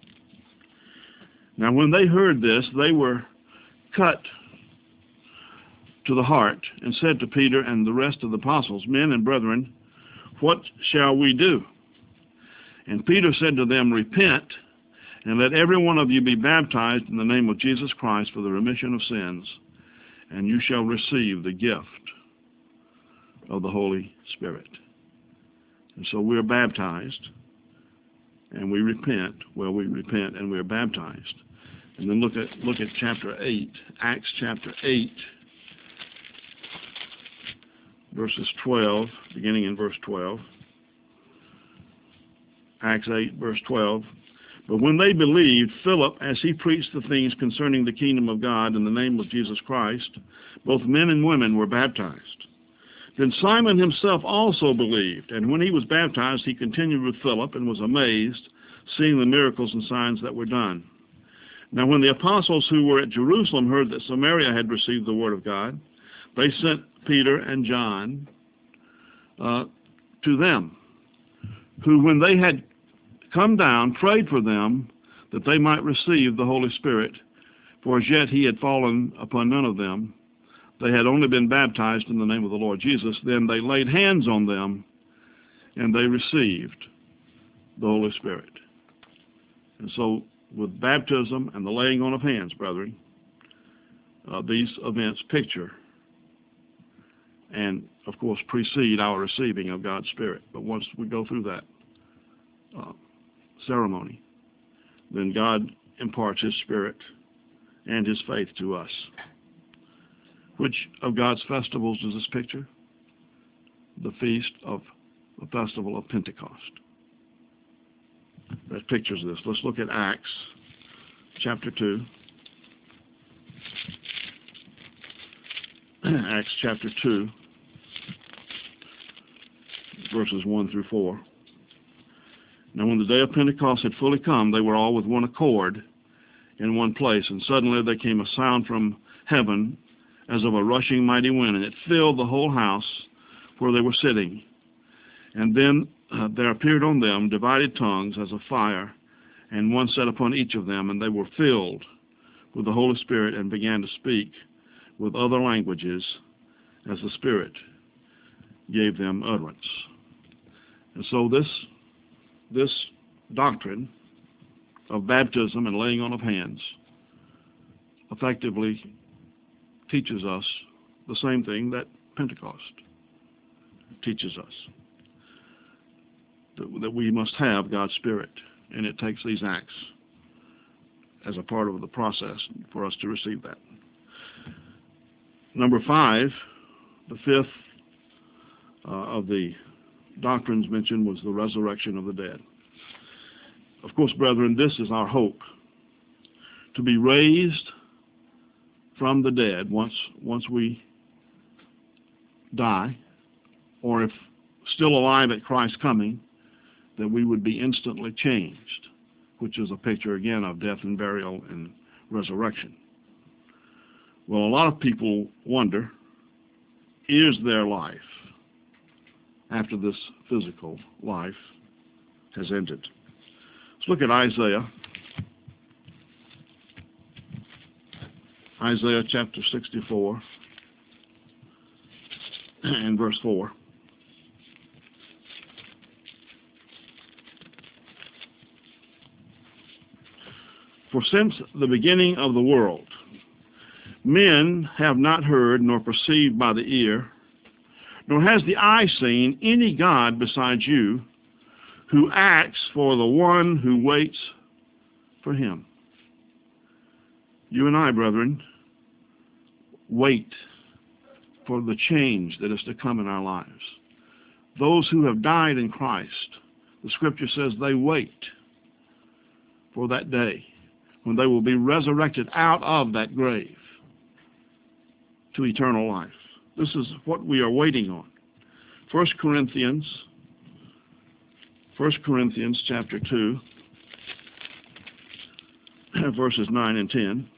S1: Now when they heard this, they were cut to the heart, and said to Peter and the rest of the apostles, Men and brethren, what shall we do? And Peter said to them, Repent, and let every one of you be baptized in the name of Jesus Christ for the remission of sins, and you shall receive the gift of the Holy Spirit. And so we're baptized, and we repent. Well, we repent and we're baptized. And then look at chapter 8, Acts chapter 8, verses 12, beginning in verse 12. Acts 8, verse 12. But when they believed Philip, as he preached the things concerning the kingdom of God in the name of Jesus Christ, both men and women were baptized. Then Simon himself also believed, and when he was baptized, he continued with Philip and was amazed, seeing the miracles and signs that were done. Now when the apostles who were at Jerusalem heard that Samaria had received the word of God, they sent Peter and John to them, who, when they had come down, prayed for them that they might receive the Holy Spirit, for as yet he had fallen upon none of them. They had only been baptized in the name of the Lord Jesus. Then they laid hands on them, and they received the Holy Spirit. And so, with baptism and the laying on of hands, brethren, these events picture and, of course, precede our receiving of God's Spirit. But once we go through that ceremony, then God imparts His Spirit and His faith to us. Which of God's festivals does this picture? The feast of the festival of Pentecost. That pictures this. Let's look at Acts chapter 2. Acts chapter 2. verses 1 through 4. Now when the day of Pentecost had fully come, they were all with one accord in one place, and suddenly there came a sound from heaven as of a rushing mighty wind, and it filled the whole house where they were sitting. And then there appeared on them divided tongues as of fire, and one sat upon each of them, and they were filled with the Holy Spirit and began to speak with other languages as the Spirit gave them utterance. And so this doctrine of baptism and laying on of hands effectively teaches us the same thing that Pentecost teaches us, that we must have God's Spirit, and it takes these acts as a part of the process for us to receive that. Number 5, the fifth of the doctrines mentioned was the resurrection of the dead. Of course, brethren, this is our hope, to be raised from the dead once we die, or if still alive at Christ's coming, that we would be instantly changed, which is a picture again of death and burial and resurrection. Well, a lot of people wonder, is there life after this physical life has ended? Let's look at Isaiah. Isaiah chapter 64 and verse 4. For since the beginning of the world, men have not heard nor perceived by the ear, nor has the eye seen any God besides you, who acts for the one who waits for him. You and I, brethren, wait for the change that is to come in our lives. Those who have died in Christ, the Scripture says they wait for that day when they will be resurrected out of that grave to eternal life. This is what we are waiting on. 1 Corinthians chapter 2, verses 9 and 10.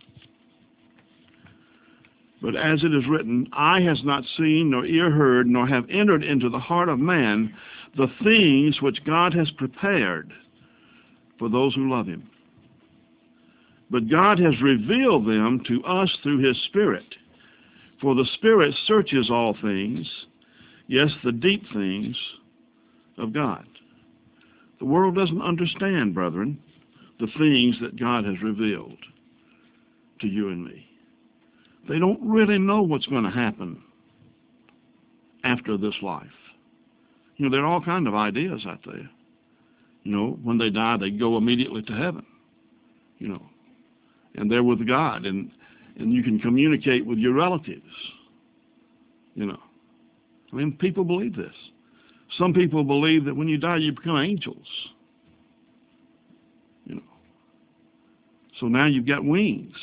S1: But as it is written, eye has not seen, nor ear heard, nor have entered into the heart of man the things which God has prepared for those who love him. But God has revealed them to us through his Spirit. For the Spirit searches all things, yes, the deep things of God. The world doesn't understand, brethren, the things that God has revealed to you and me. They don't really know what's going to happen after this life. You know, there are all kinds of ideas out there. You know, when they die, they go immediately to heaven, you know, and they're with God, and you can communicate with your relatives, you know. I mean, people believe this. Some people believe that when you die, you become angels, you know. So now you've got wings.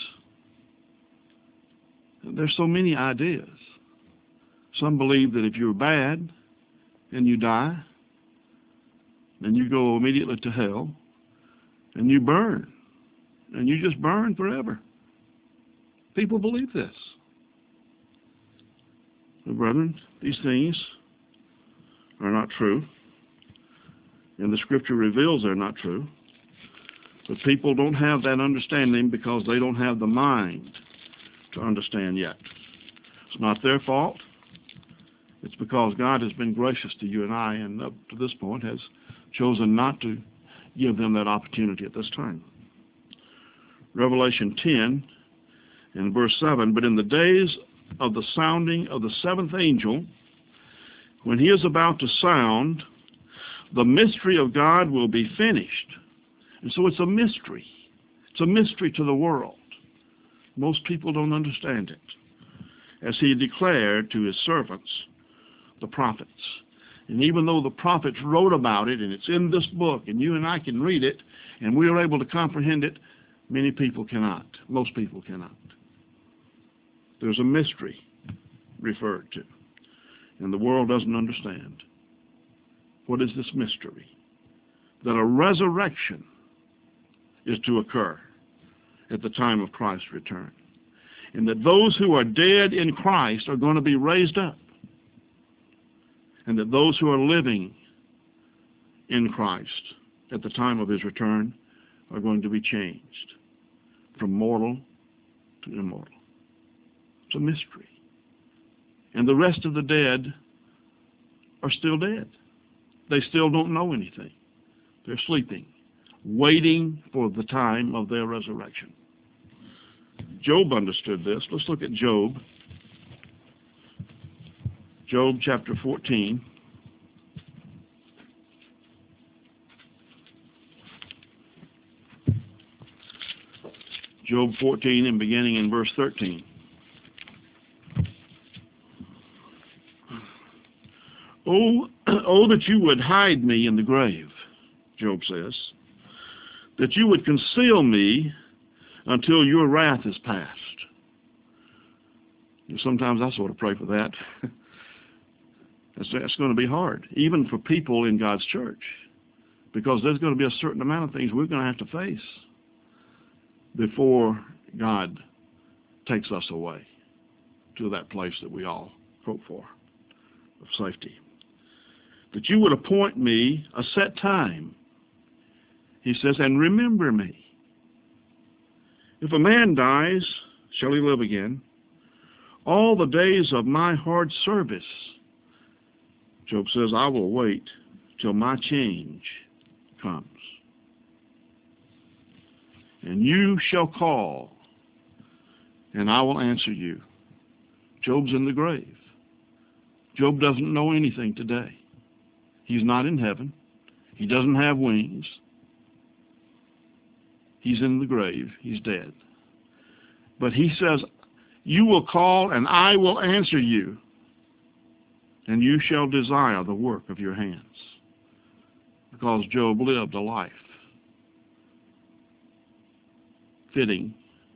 S1: There's so many ideas. Some believe that if you're bad and you die, then you go immediately to hell and you burn. And you just burn forever. People believe this. But brethren, these things are not true. And the Scripture reveals they're not true. But people don't have that understanding because they don't have the mind to understand yet. It's not their fault. It's because God has been gracious to you and I, and up to this point has chosen not to give them that opportunity at this time. Revelation 10 and verse 7, but in the days of the sounding of the seventh angel, when he is about to sound, the mystery of God will be finished. And so it's a mystery. It's a mystery to the world. Most people don't understand it. As he declared to his servants, the prophets. And even though the prophets wrote about it, and it's in this book, and you and I can read it, and we are able to comprehend it, many people cannot. Most people cannot. There's a mystery referred to, and the world doesn't understand. What is this mystery? That a resurrection is to occur at the time of Christ's return. And that those who are dead in Christ are going to be raised up. And that those who are living in Christ at the time of his return are going to be changed from mortal to immortal. It's a mystery. And the rest of the dead are still dead. They still don't know anything. They're sleeping, waiting for the time of their resurrection. Job understood this. Let's look at Job. Job chapter 14. Job 14 and beginning in verse 13. Oh, that you would hide me in the grave, Job says, that you would conceal me until your wrath is past. And sometimes I sort of pray for that. That's going to be hard, even for people in God's church, because there's going to be a certain amount of things we're going to have to face before God takes us away to that place that we all hope for, of safety. That you would appoint me a set time, he says, and remember me. If a man dies, shall he live again? All the days of my hard service, Job says, I will wait till my change comes. And you shall call, and I will answer you. Job's in the grave. Job doesn't know anything today. He's not in heaven. He doesn't have wings. He's in the grave. He's dead. But he says, you will call, and I will answer you, and you shall desire the work of your hands. Because Job lived a life fitting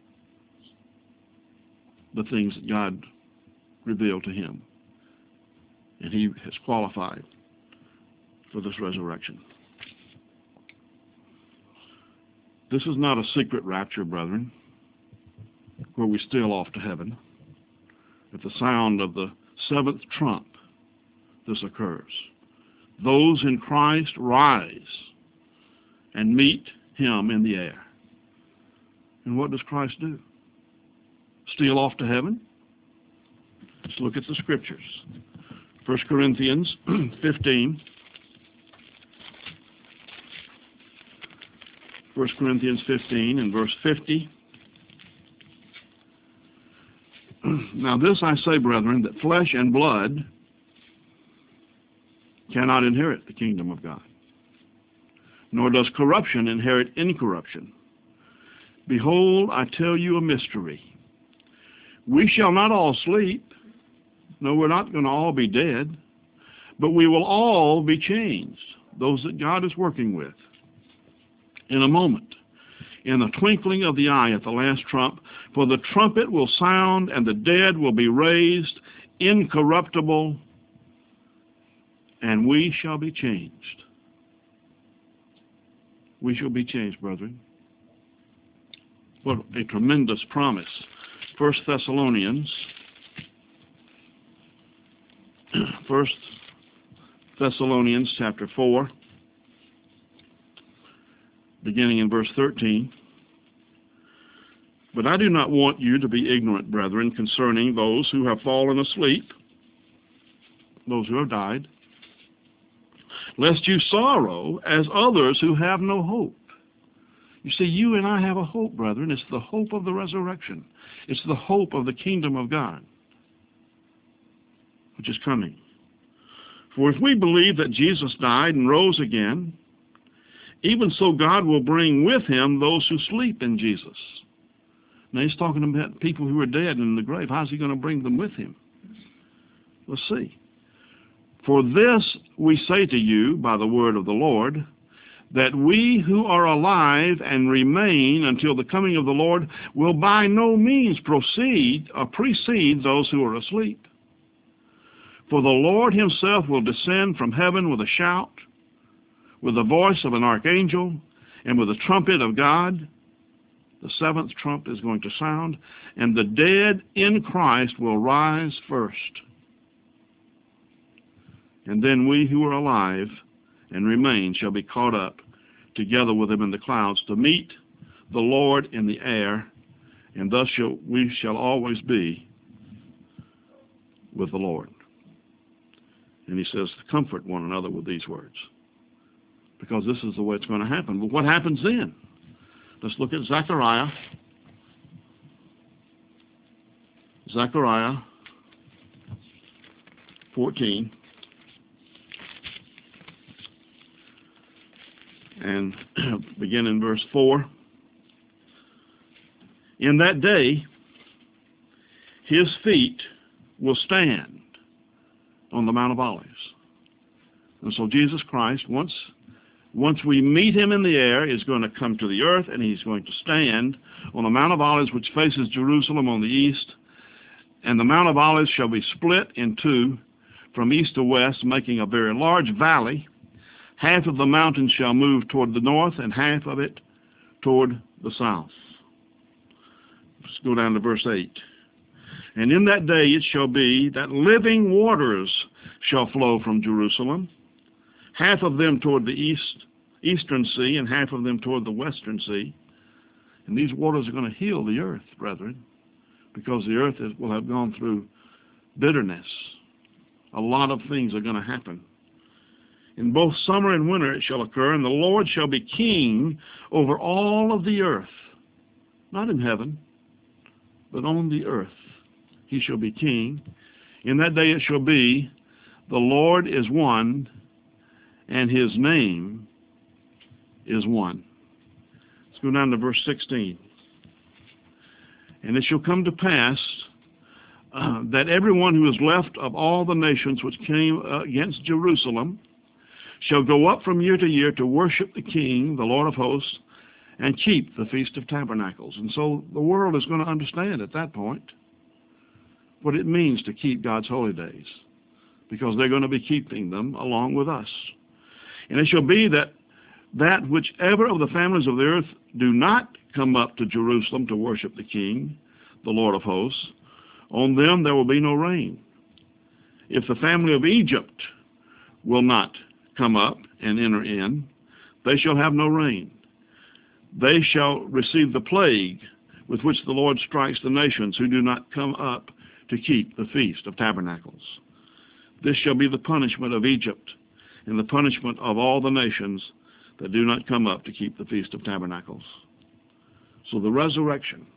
S1: the things that God revealed to him. And he has qualified for this resurrection. This is not a secret rapture, brethren, where we steal off to heaven. At the sound of the seventh trump, this occurs. Those in Christ rise and meet him in the air. And what does Christ do? Steal off to heaven? Let's look at the scriptures. 1 Corinthians 15. 1 Corinthians 15 and verse 50. Now this I say, brethren, that flesh and blood cannot inherit the kingdom of God, nor does corruption inherit incorruption. Behold, I tell you a mystery. We shall not all sleep. No, we're not going to all be dead, but we will all be changed, those that God is working with. In a moment, in the twinkling of the eye at the last trump, for the trumpet will sound, and the dead will be raised incorruptible, and we shall be changed. We shall be changed, brethren. What a tremendous promise. 1 Thessalonians chapter 4, beginning in verse 13. But I do not want you to be ignorant, brethren, concerning those who have fallen asleep, those who have died, lest you sorrow as others who have no hope. You see, you and I have a hope, brethren. It's the hope of the resurrection. It's the hope of the kingdom of God, which is coming. For if we believe that Jesus died and rose again, even so God will bring with him those who sleep in Jesus. Now he's talking about people who are dead in the grave. How's he going to bring them with him? Let's see. For this we say to you by the word of the Lord, that we who are alive and remain until the coming of the Lord will by no means precede those who are asleep. For the Lord himself will descend from heaven with a shout, with the voice of an archangel, and with the trumpet of God. The seventh trump is going to sound, and the dead in Christ will rise first. And then we who are alive and remain shall be caught up together with him in the clouds to meet the Lord in the air, and thus we shall always be with the Lord. And he says, comfort one another with these words, because this is the way it's going to happen. But what happens then? Let's look at Zechariah. Zechariah 14. And begin in verse 4. In that day, his feet will stand on the Mount of Olives. And so Jesus Christ, once we meet him in the air, is going to come to the earth, and he's going to stand on the Mount of Olives, which faces Jerusalem on the east. And the Mount of Olives shall be split in two from east to west, making a very large valley. Half of the mountain shall move toward the north, and half of it toward the south. Let's go down to verse 8. And in that day it shall be that living waters shall flow from Jerusalem, half of them toward the eastern sea, and half of them toward the western sea. And these waters are going to heal the earth, brethren, because the earth will have gone through bitterness. A lot of things are going to happen. In both summer and winter it shall occur, and the Lord shall be king over all of the earth. Not in heaven, but on the earth. He shall be king. In that day it shall be, the Lord is one, and his name is one. Let's go down to verse 16. And it shall come to pass that everyone who is left of all the nations which came against Jerusalem shall go up from year to year to worship the King, the Lord of hosts, and keep the Feast of Tabernacles. And so the world is going to understand at that point what it means to keep God's holy days, because they're going to be keeping them along with us. And it shall be that whichever of the families of the earth do not come up to Jerusalem to worship the King, the Lord of hosts, on them there will be no rain. If the family of Egypt will not come up and enter in, they shall have no rain. They shall receive the plague with which the Lord strikes the nations who do not come up to keep the Feast of Tabernacles. This shall be the punishment of Egypt and the punishment of all the nations that do not come up to keep the Feast of Tabernacles. So the resurrection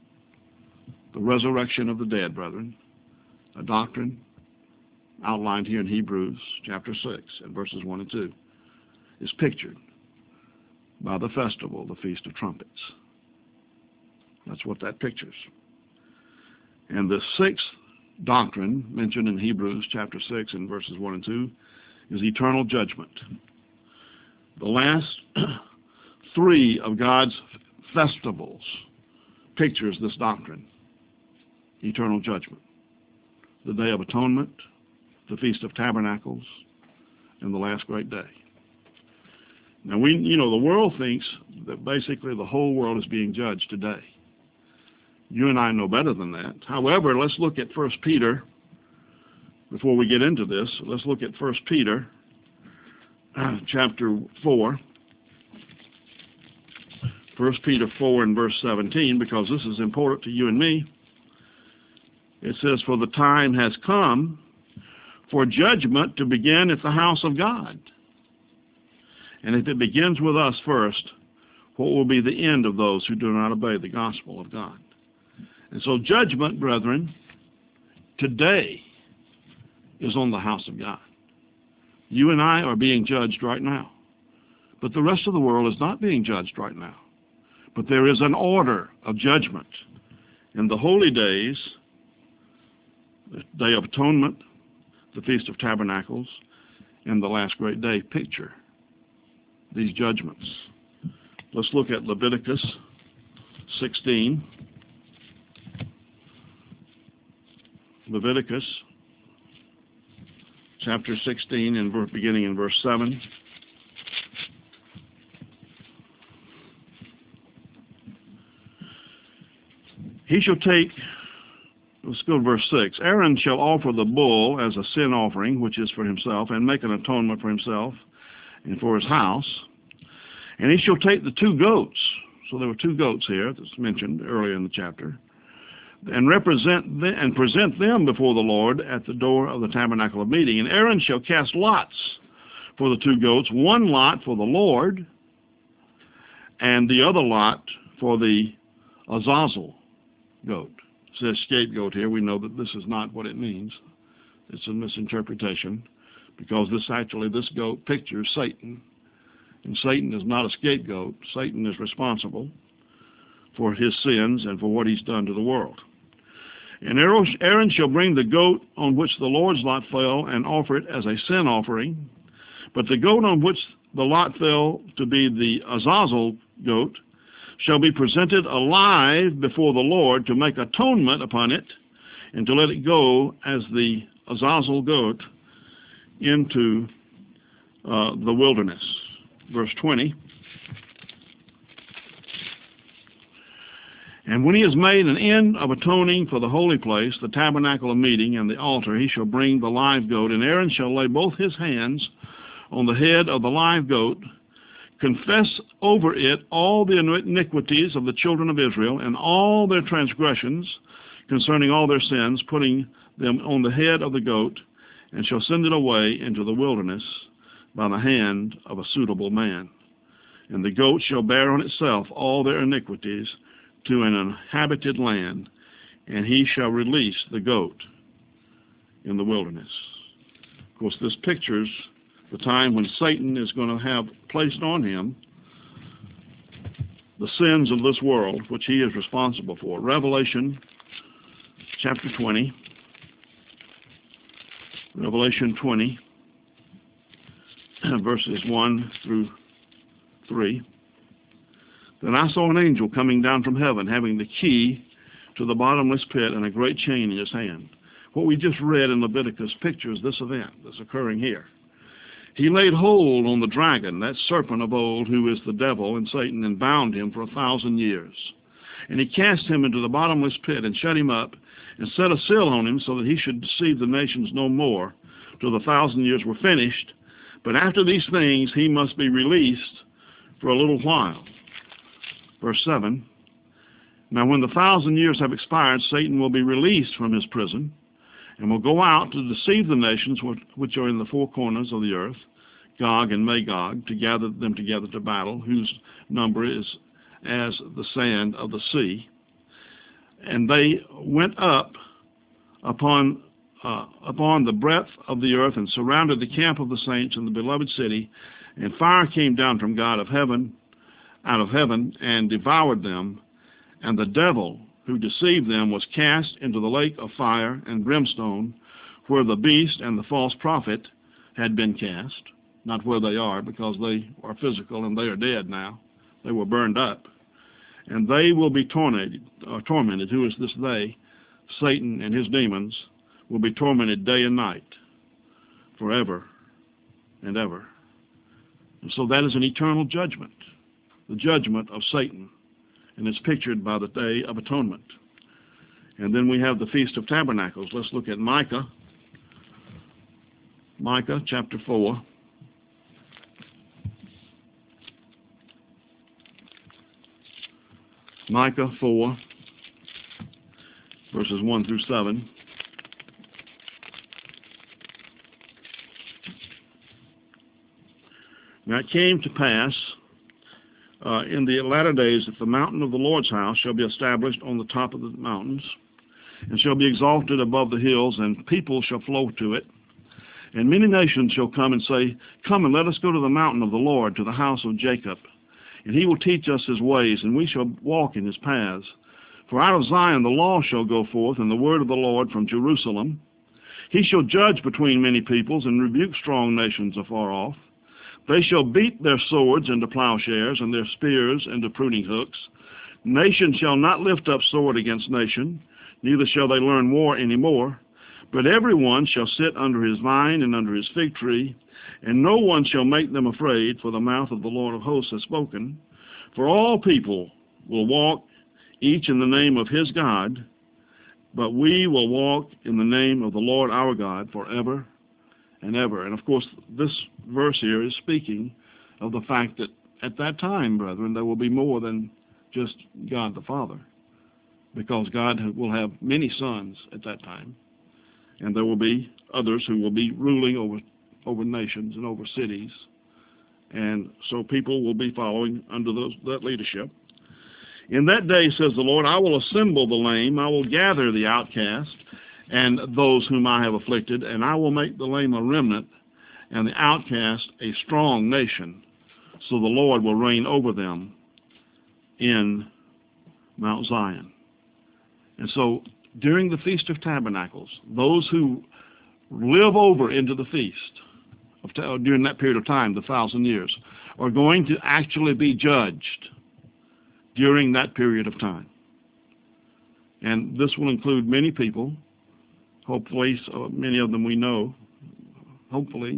S1: of the dead, brethren, a doctrine outlined here in Hebrews chapter 6 and verses 1 and 2, is pictured by the festival, the Feast of Trumpets. That's what that pictures. And the sixth doctrine mentioned in Hebrews chapter 6 and verses 1 and 2 is eternal judgment. The last three of God's festivals pictures this doctrine: eternal judgment, the Day of Atonement, the Feast of Tabernacles, and the last great day. Now, the world thinks that basically the whole world is being judged today. You and I know better than that. However, let's look at 1 Peter. Before we get into this, let's look at 1 Peter chapter 4. 1 Peter 4 and verse 17, because this is important to you and me. It says, "For the time has come for judgment to begin at the house of God." And if it begins with us first, what will be the end of those who do not obey the gospel of God? And so judgment, brethren, today is on the house of God. You and I are being judged right now. But the rest of the world is not being judged right now. But there is an order of judgment. And the holy days, the Day of Atonement, the Feast of Tabernacles, and the last great day picture these judgments. Let's look at Leviticus 16. Leviticus chapter 16, and beginning in verse 7. He shall take, let's go to verse 6. Aaron shall offer the bull as a sin offering, which is for himself, and make an atonement for himself and for his house. And he shall take the 2 goats. So there were 2 goats here that's mentioned earlier in the chapter, and present them before the Lord at the door of the tabernacle of meeting. And Aaron shall cast lots for the 2 goats, 1 lot for the Lord, and the other lot for the Azazel goat. It says scapegoat here. We know that this is not what it means. It's a misinterpretation, because this goat pictures Satan, and Satan is not a scapegoat. Satan is responsible for his sins and for what he's done to the world. And Aaron shall bring the goat on which the Lord's lot fell and offer it as a sin offering. But the goat on which the lot fell, to be the Azazel goat, shall be presented alive before the Lord to make atonement upon it, and to let it go as the Azazel goat into the wilderness. Verse 20. And when he has made an end of atoning for the holy place, the tabernacle of meeting, and the altar, he shall bring the live goat, and Aaron shall lay both his hands on the head of the live goat, confess over it all the iniquities of the children of Israel, and all their transgressions concerning all their sins, putting them on the head of the goat, and shall send it away into the wilderness by the hand of a suitable man. And the goat shall bear on itself all their iniquities to an inhabited land, and he shall release the goat in the wilderness. Of course, this pictures the time when Satan is going to have placed on him the sins of this world, which he is responsible for. Revelation chapter 20. Revelation 20, verses 1 through 3. Then I saw an angel coming down from heaven, having the key to the bottomless pit and a great chain in his hand. What we just read in Leviticus pictures this event that's occurring here. He laid hold on the dragon, that serpent of old, who is the devil and Satan, and bound him for 1,000 years. And he cast him into the bottomless pit and shut him up, and set a seal on him, so that he should deceive the nations no more, till the 1,000 years were finished. But after these things he must be released for a little while. Verse 7. Now when the 1,000 years have expired, Satan will be released from his prison, and will go out to deceive the nations which are in the 4 corners of the earth, Gog and Magog, to gather them together to battle, whose number is as the sand of the sea. And they went up upon the breadth of the earth, and surrounded the camp of the saints in the beloved city. And fire came down from God out of heaven, and devoured them. And the devil who deceived them was cast into the lake of fire and brimstone, where the beast and the false prophet had been cast. Not where they are, because they are physical and they are dead now. They were burned up. And they will be tormented. Who is this they? Satan and his demons will be tormented day and night, forever and ever. And so that is an eternal judgment, the judgment of Satan. And it's pictured by the Day of Atonement. And then we have the Feast of Tabernacles. Let's look at Micah. Micah chapter 4. Micah 4, verses 1 through 7. Now it came to pass in the latter days that the mountain of the Lord's house shall be established on the top of the mountains, and shall be exalted above the hills, and people shall flow to it. And many nations shall come and say, Come and let us go to the mountain of the Lord, to the house of Jacob. And he will teach us his ways, and we shall walk in his paths. For out of Zion the law shall go forth, and the word of the Lord from Jerusalem. He shall judge between many peoples, and rebuke strong nations afar off. They shall beat their swords into plowshares, and their spears into pruning hooks. Nation shall not lift up sword against nation, neither shall they learn war any more. But everyone shall sit under his vine and under his fig tree, and no one shall make them afraid, for the mouth of the Lord of hosts has spoken. For all people will walk each in the name of his God, but we will walk in the name of the Lord our God forever and ever. And of course, this verse here is speaking of the fact that at that time, brethren, there will be more than just God the Father, because God will have many sons at that time, and there will be others who will be ruling over nations and over cities, and so people will be following under that leadership. In that day, says the Lord, I will assemble the lame, I will gather the outcast, and those whom I have afflicted, and I will make the lame a remnant, and the outcast a strong nation. So the Lord will reign over them in Mount Zion. And so during the Feast of Tabernacles, those who live over into the feast during that period of time, the 1,000 years, are going to actually be judged during that period of time. And this will include many people, hopefully, so many of them we know, hopefully,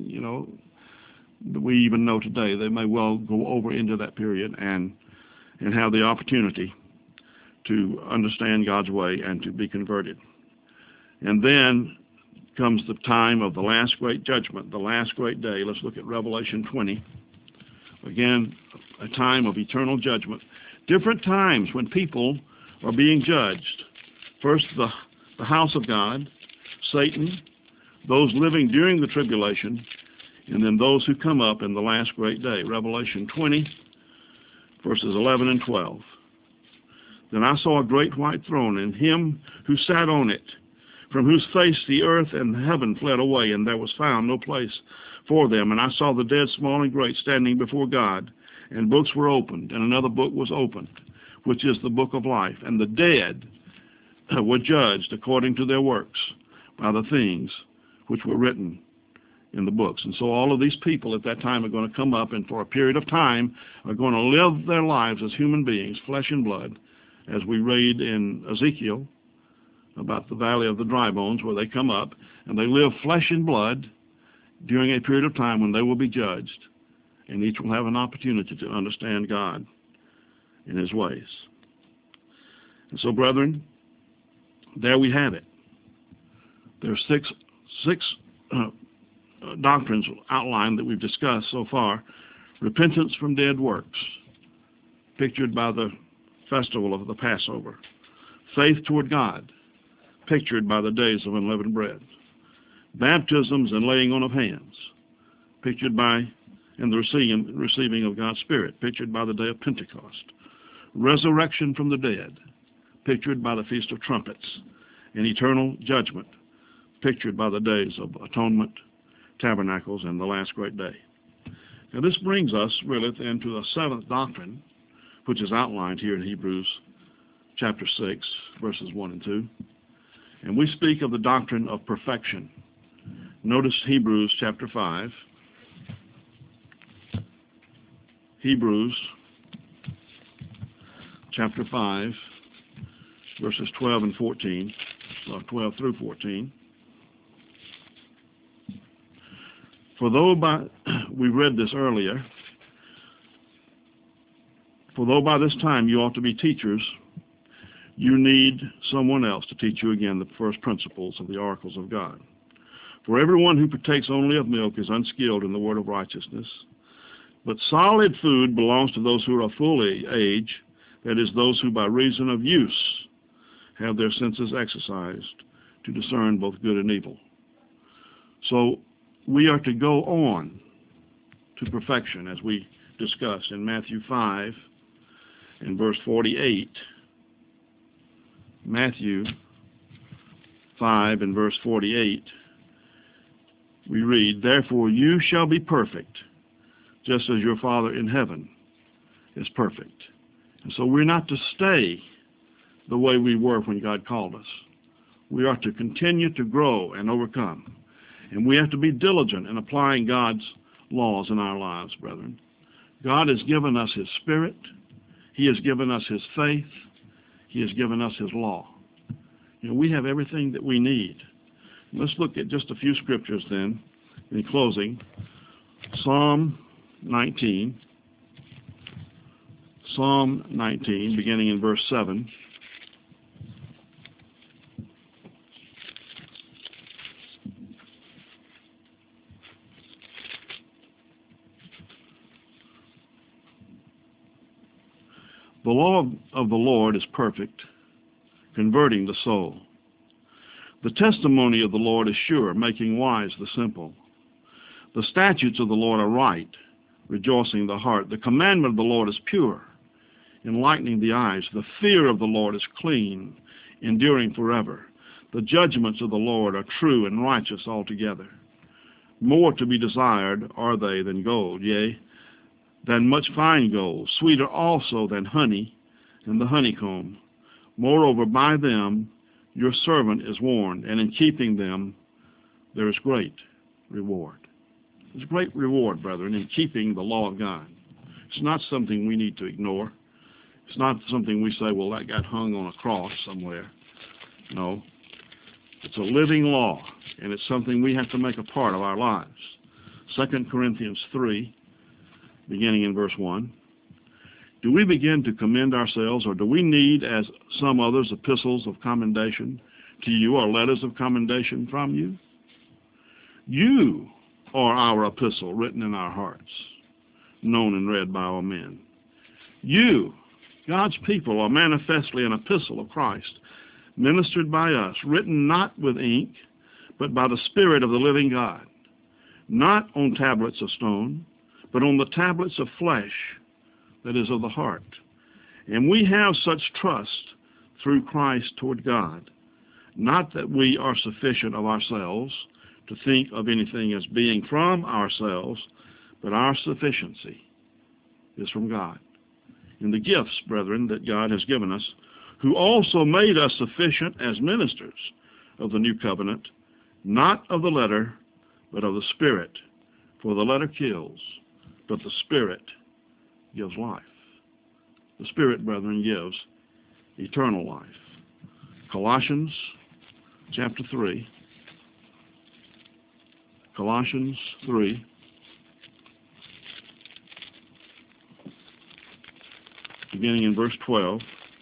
S1: we even know today. They may well go over into that period and have the opportunity to understand God's way and to be converted. And then comes the time of the last great judgment, the last great day. Let's look at Revelation 20. Again, a time of eternal judgment. Different times when people are being judged. First, the house of God, Satan, those living during the tribulation, and then those who come up in the last great day. Revelation 20, verses 11 and 12. Then I saw a great white throne, and him who sat on it, from whose face the earth and heaven fled away, and there was found no place for them. And I saw the dead, small and great, standing before God, and books were opened, and another book was opened, which is the book of life. And the dead were judged according to their works by the things which were written in the books. And so all of these people at that time are going to come up, and for a period of time are going to live their lives as human beings, flesh and blood, as we read in Ezekiel about the valley of the dry bones, where they come up and they live flesh and blood during a period of time when they will be judged, and each will have an opportunity to understand God in his ways. And so, brethren, there we have it. There are six doctrines outlined that we've discussed so far. Repentance from dead works, pictured by the festival of the Passover. Faith toward God, pictured by the days of unleavened bread. Baptisms and laying on of hands, pictured by and the receiving of God's Spirit, pictured by the day of Pentecost. Resurrection from the dead, pictured by the Feast of Trumpets. And eternal judgment, pictured by the days of atonement, tabernacles, and the last great day. Now this brings us really then to the seventh doctrine, which is outlined here in Hebrews chapter 6, verses 1 and 2. And we speak of the doctrine of perfection. Notice Hebrews chapter 5. Hebrews chapter 5, verses 12 and 14, or 12 through 14. For though we read this earlier, for though by this time you ought to be teachers, you need someone else to teach you again the first principles of the oracles of God. For everyone who partakes only of milk is unskilled in the word of righteousness, but solid food belongs to those who are of full age, that is, those who by reason of use have their senses exercised to discern both good and evil. So we are to go on to perfection, as we discussed in Matthew 5 and verse 48. Matthew 5 and verse 48, we read, Therefore you shall be perfect, just as your Father in heaven is perfect. And so we're not to stay the way we were when God called us. We are to continue to grow and overcome. And we have to be diligent in applying God's laws in our lives, brethren. God has given us his Spirit. He has given us his faith. He has given us his law. We have everything that we need Let's look at just a few scriptures then, in closing. Psalm 19. Psalm 19, beginning in verse 7. The law of the Lord is perfect, converting the soul. The testimony of the Lord is sure, making wise the simple. The statutes of the Lord are right, rejoicing the heart. The commandment of the Lord is pure, enlightening the eyes. The fear of the Lord is clean, enduring forever. The judgments of the Lord are true and righteous altogether. More to be desired are they than gold, yea, than much fine gold, sweeter also than honey and the honeycomb. Moreover, by them your servant is warned, and in keeping them there is great reward. There's great reward, brethren, in keeping the law of God. It's not something we need to ignore. It's not something we say, well, that got hung on a cross somewhere. No. It's a living law, and it's something we have to make a part of our lives. 2 Corinthians 3, beginning in verse 1. Do we begin to commend ourselves, or do we need, as some others, epistles of commendation to you, or letters of commendation from you? You are our epistle, written in our hearts, known and read by all men. You, God's people, are manifestly an epistle of Christ, ministered by us, written not with ink, but by the Spirit of the living God, not on tablets of stone, but on the tablets of flesh, that is, of the heart. And we have such trust through Christ toward God, not that we are sufficient of ourselves to think of anything as being from ourselves, but our sufficiency is from God. And the gifts, brethren, that God has given us, who also made us sufficient as ministers of the new covenant, not of the letter, but of the Spirit. For the letter kills, but the Spirit gives life. The Spirit, brethren, gives eternal life. Colossians chapter 3. Colossians 3. Beginning in verse 12.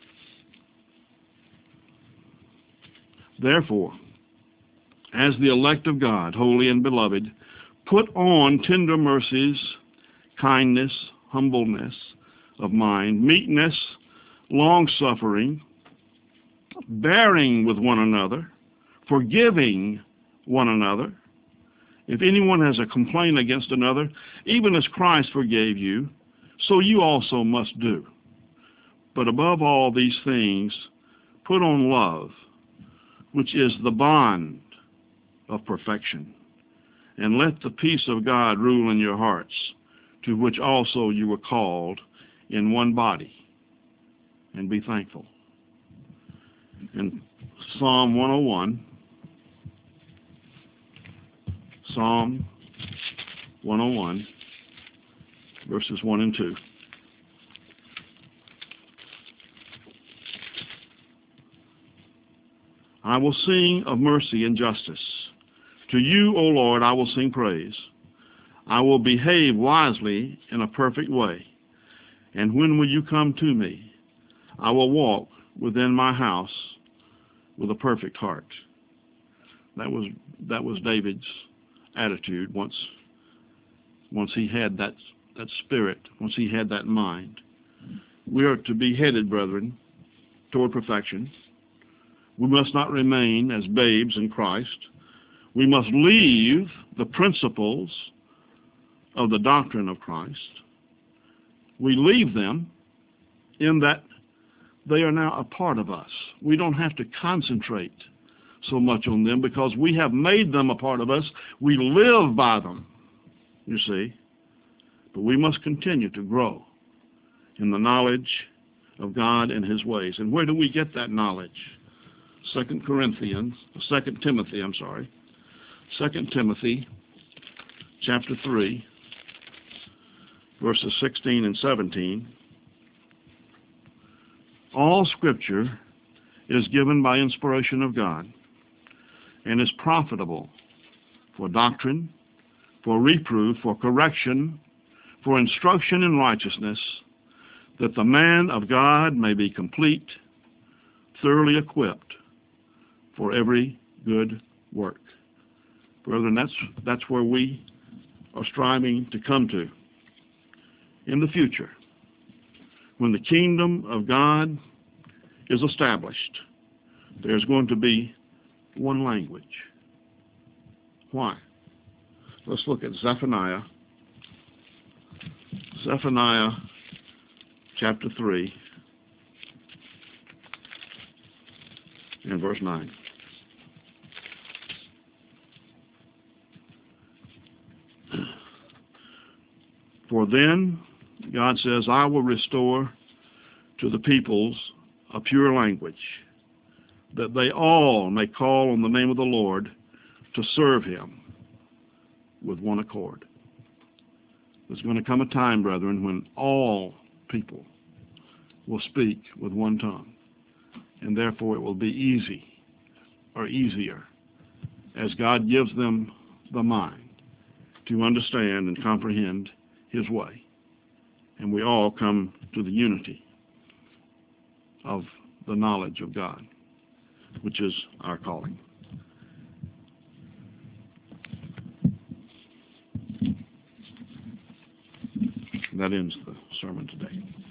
S1: Therefore, as the elect of God, holy and beloved, put on tender mercies, kindness, humbleness of mind, meekness, long-suffering, bearing with one another, forgiving one another. If anyone has a complaint against another, even as Christ forgave you, so you also must do. But above all these things, put on love, which is the bond of perfection. And let the peace of God rule in your hearts, to which also you were called in one body, and be thankful. In Psalm 101, Psalm 101, verses 1 and 2. I will sing of mercy and justice. To you, O Lord, I will sing praise. I will behave wisely in a perfect way. And when will you come to me? I will walk within my house with a perfect heart. That was David's attitude once he had that spirit, once he had that mind. We are to be headed, brethren, toward perfection. We must not remain as babes in Christ. We must leave the principles of the doctrine of Christ. We leave them in that they are now a part of us. We don't have to concentrate so much on them because we have made them a part of us. We live by them, you see. But we must continue to grow in the knowledge of God and His ways. And where do we get that knowledge? 2 Timothy chapter 3, verses 16 and 17. All Scripture is given by inspiration of God and is profitable for doctrine, for reproof, for correction, for instruction in righteousness, that the man of God may be complete, thoroughly equipped for every good work. Brethren, that's where we are striving to come to in the future. When the kingdom of God is established, there's going to be one language. Why? Let's look at Zephaniah. Zephaniah chapter 3 and verse 9. For then, God says, I will restore to the peoples a pure language, that they all may call on the name of the Lord to serve him with one accord. There's going to come a time, brethren, when all people will speak with one tongue, and therefore it will be easy or easier as God gives them the mind to understand and comprehend his way. And we all come to the unity of the knowledge of God, which is our calling. That ends the sermon today.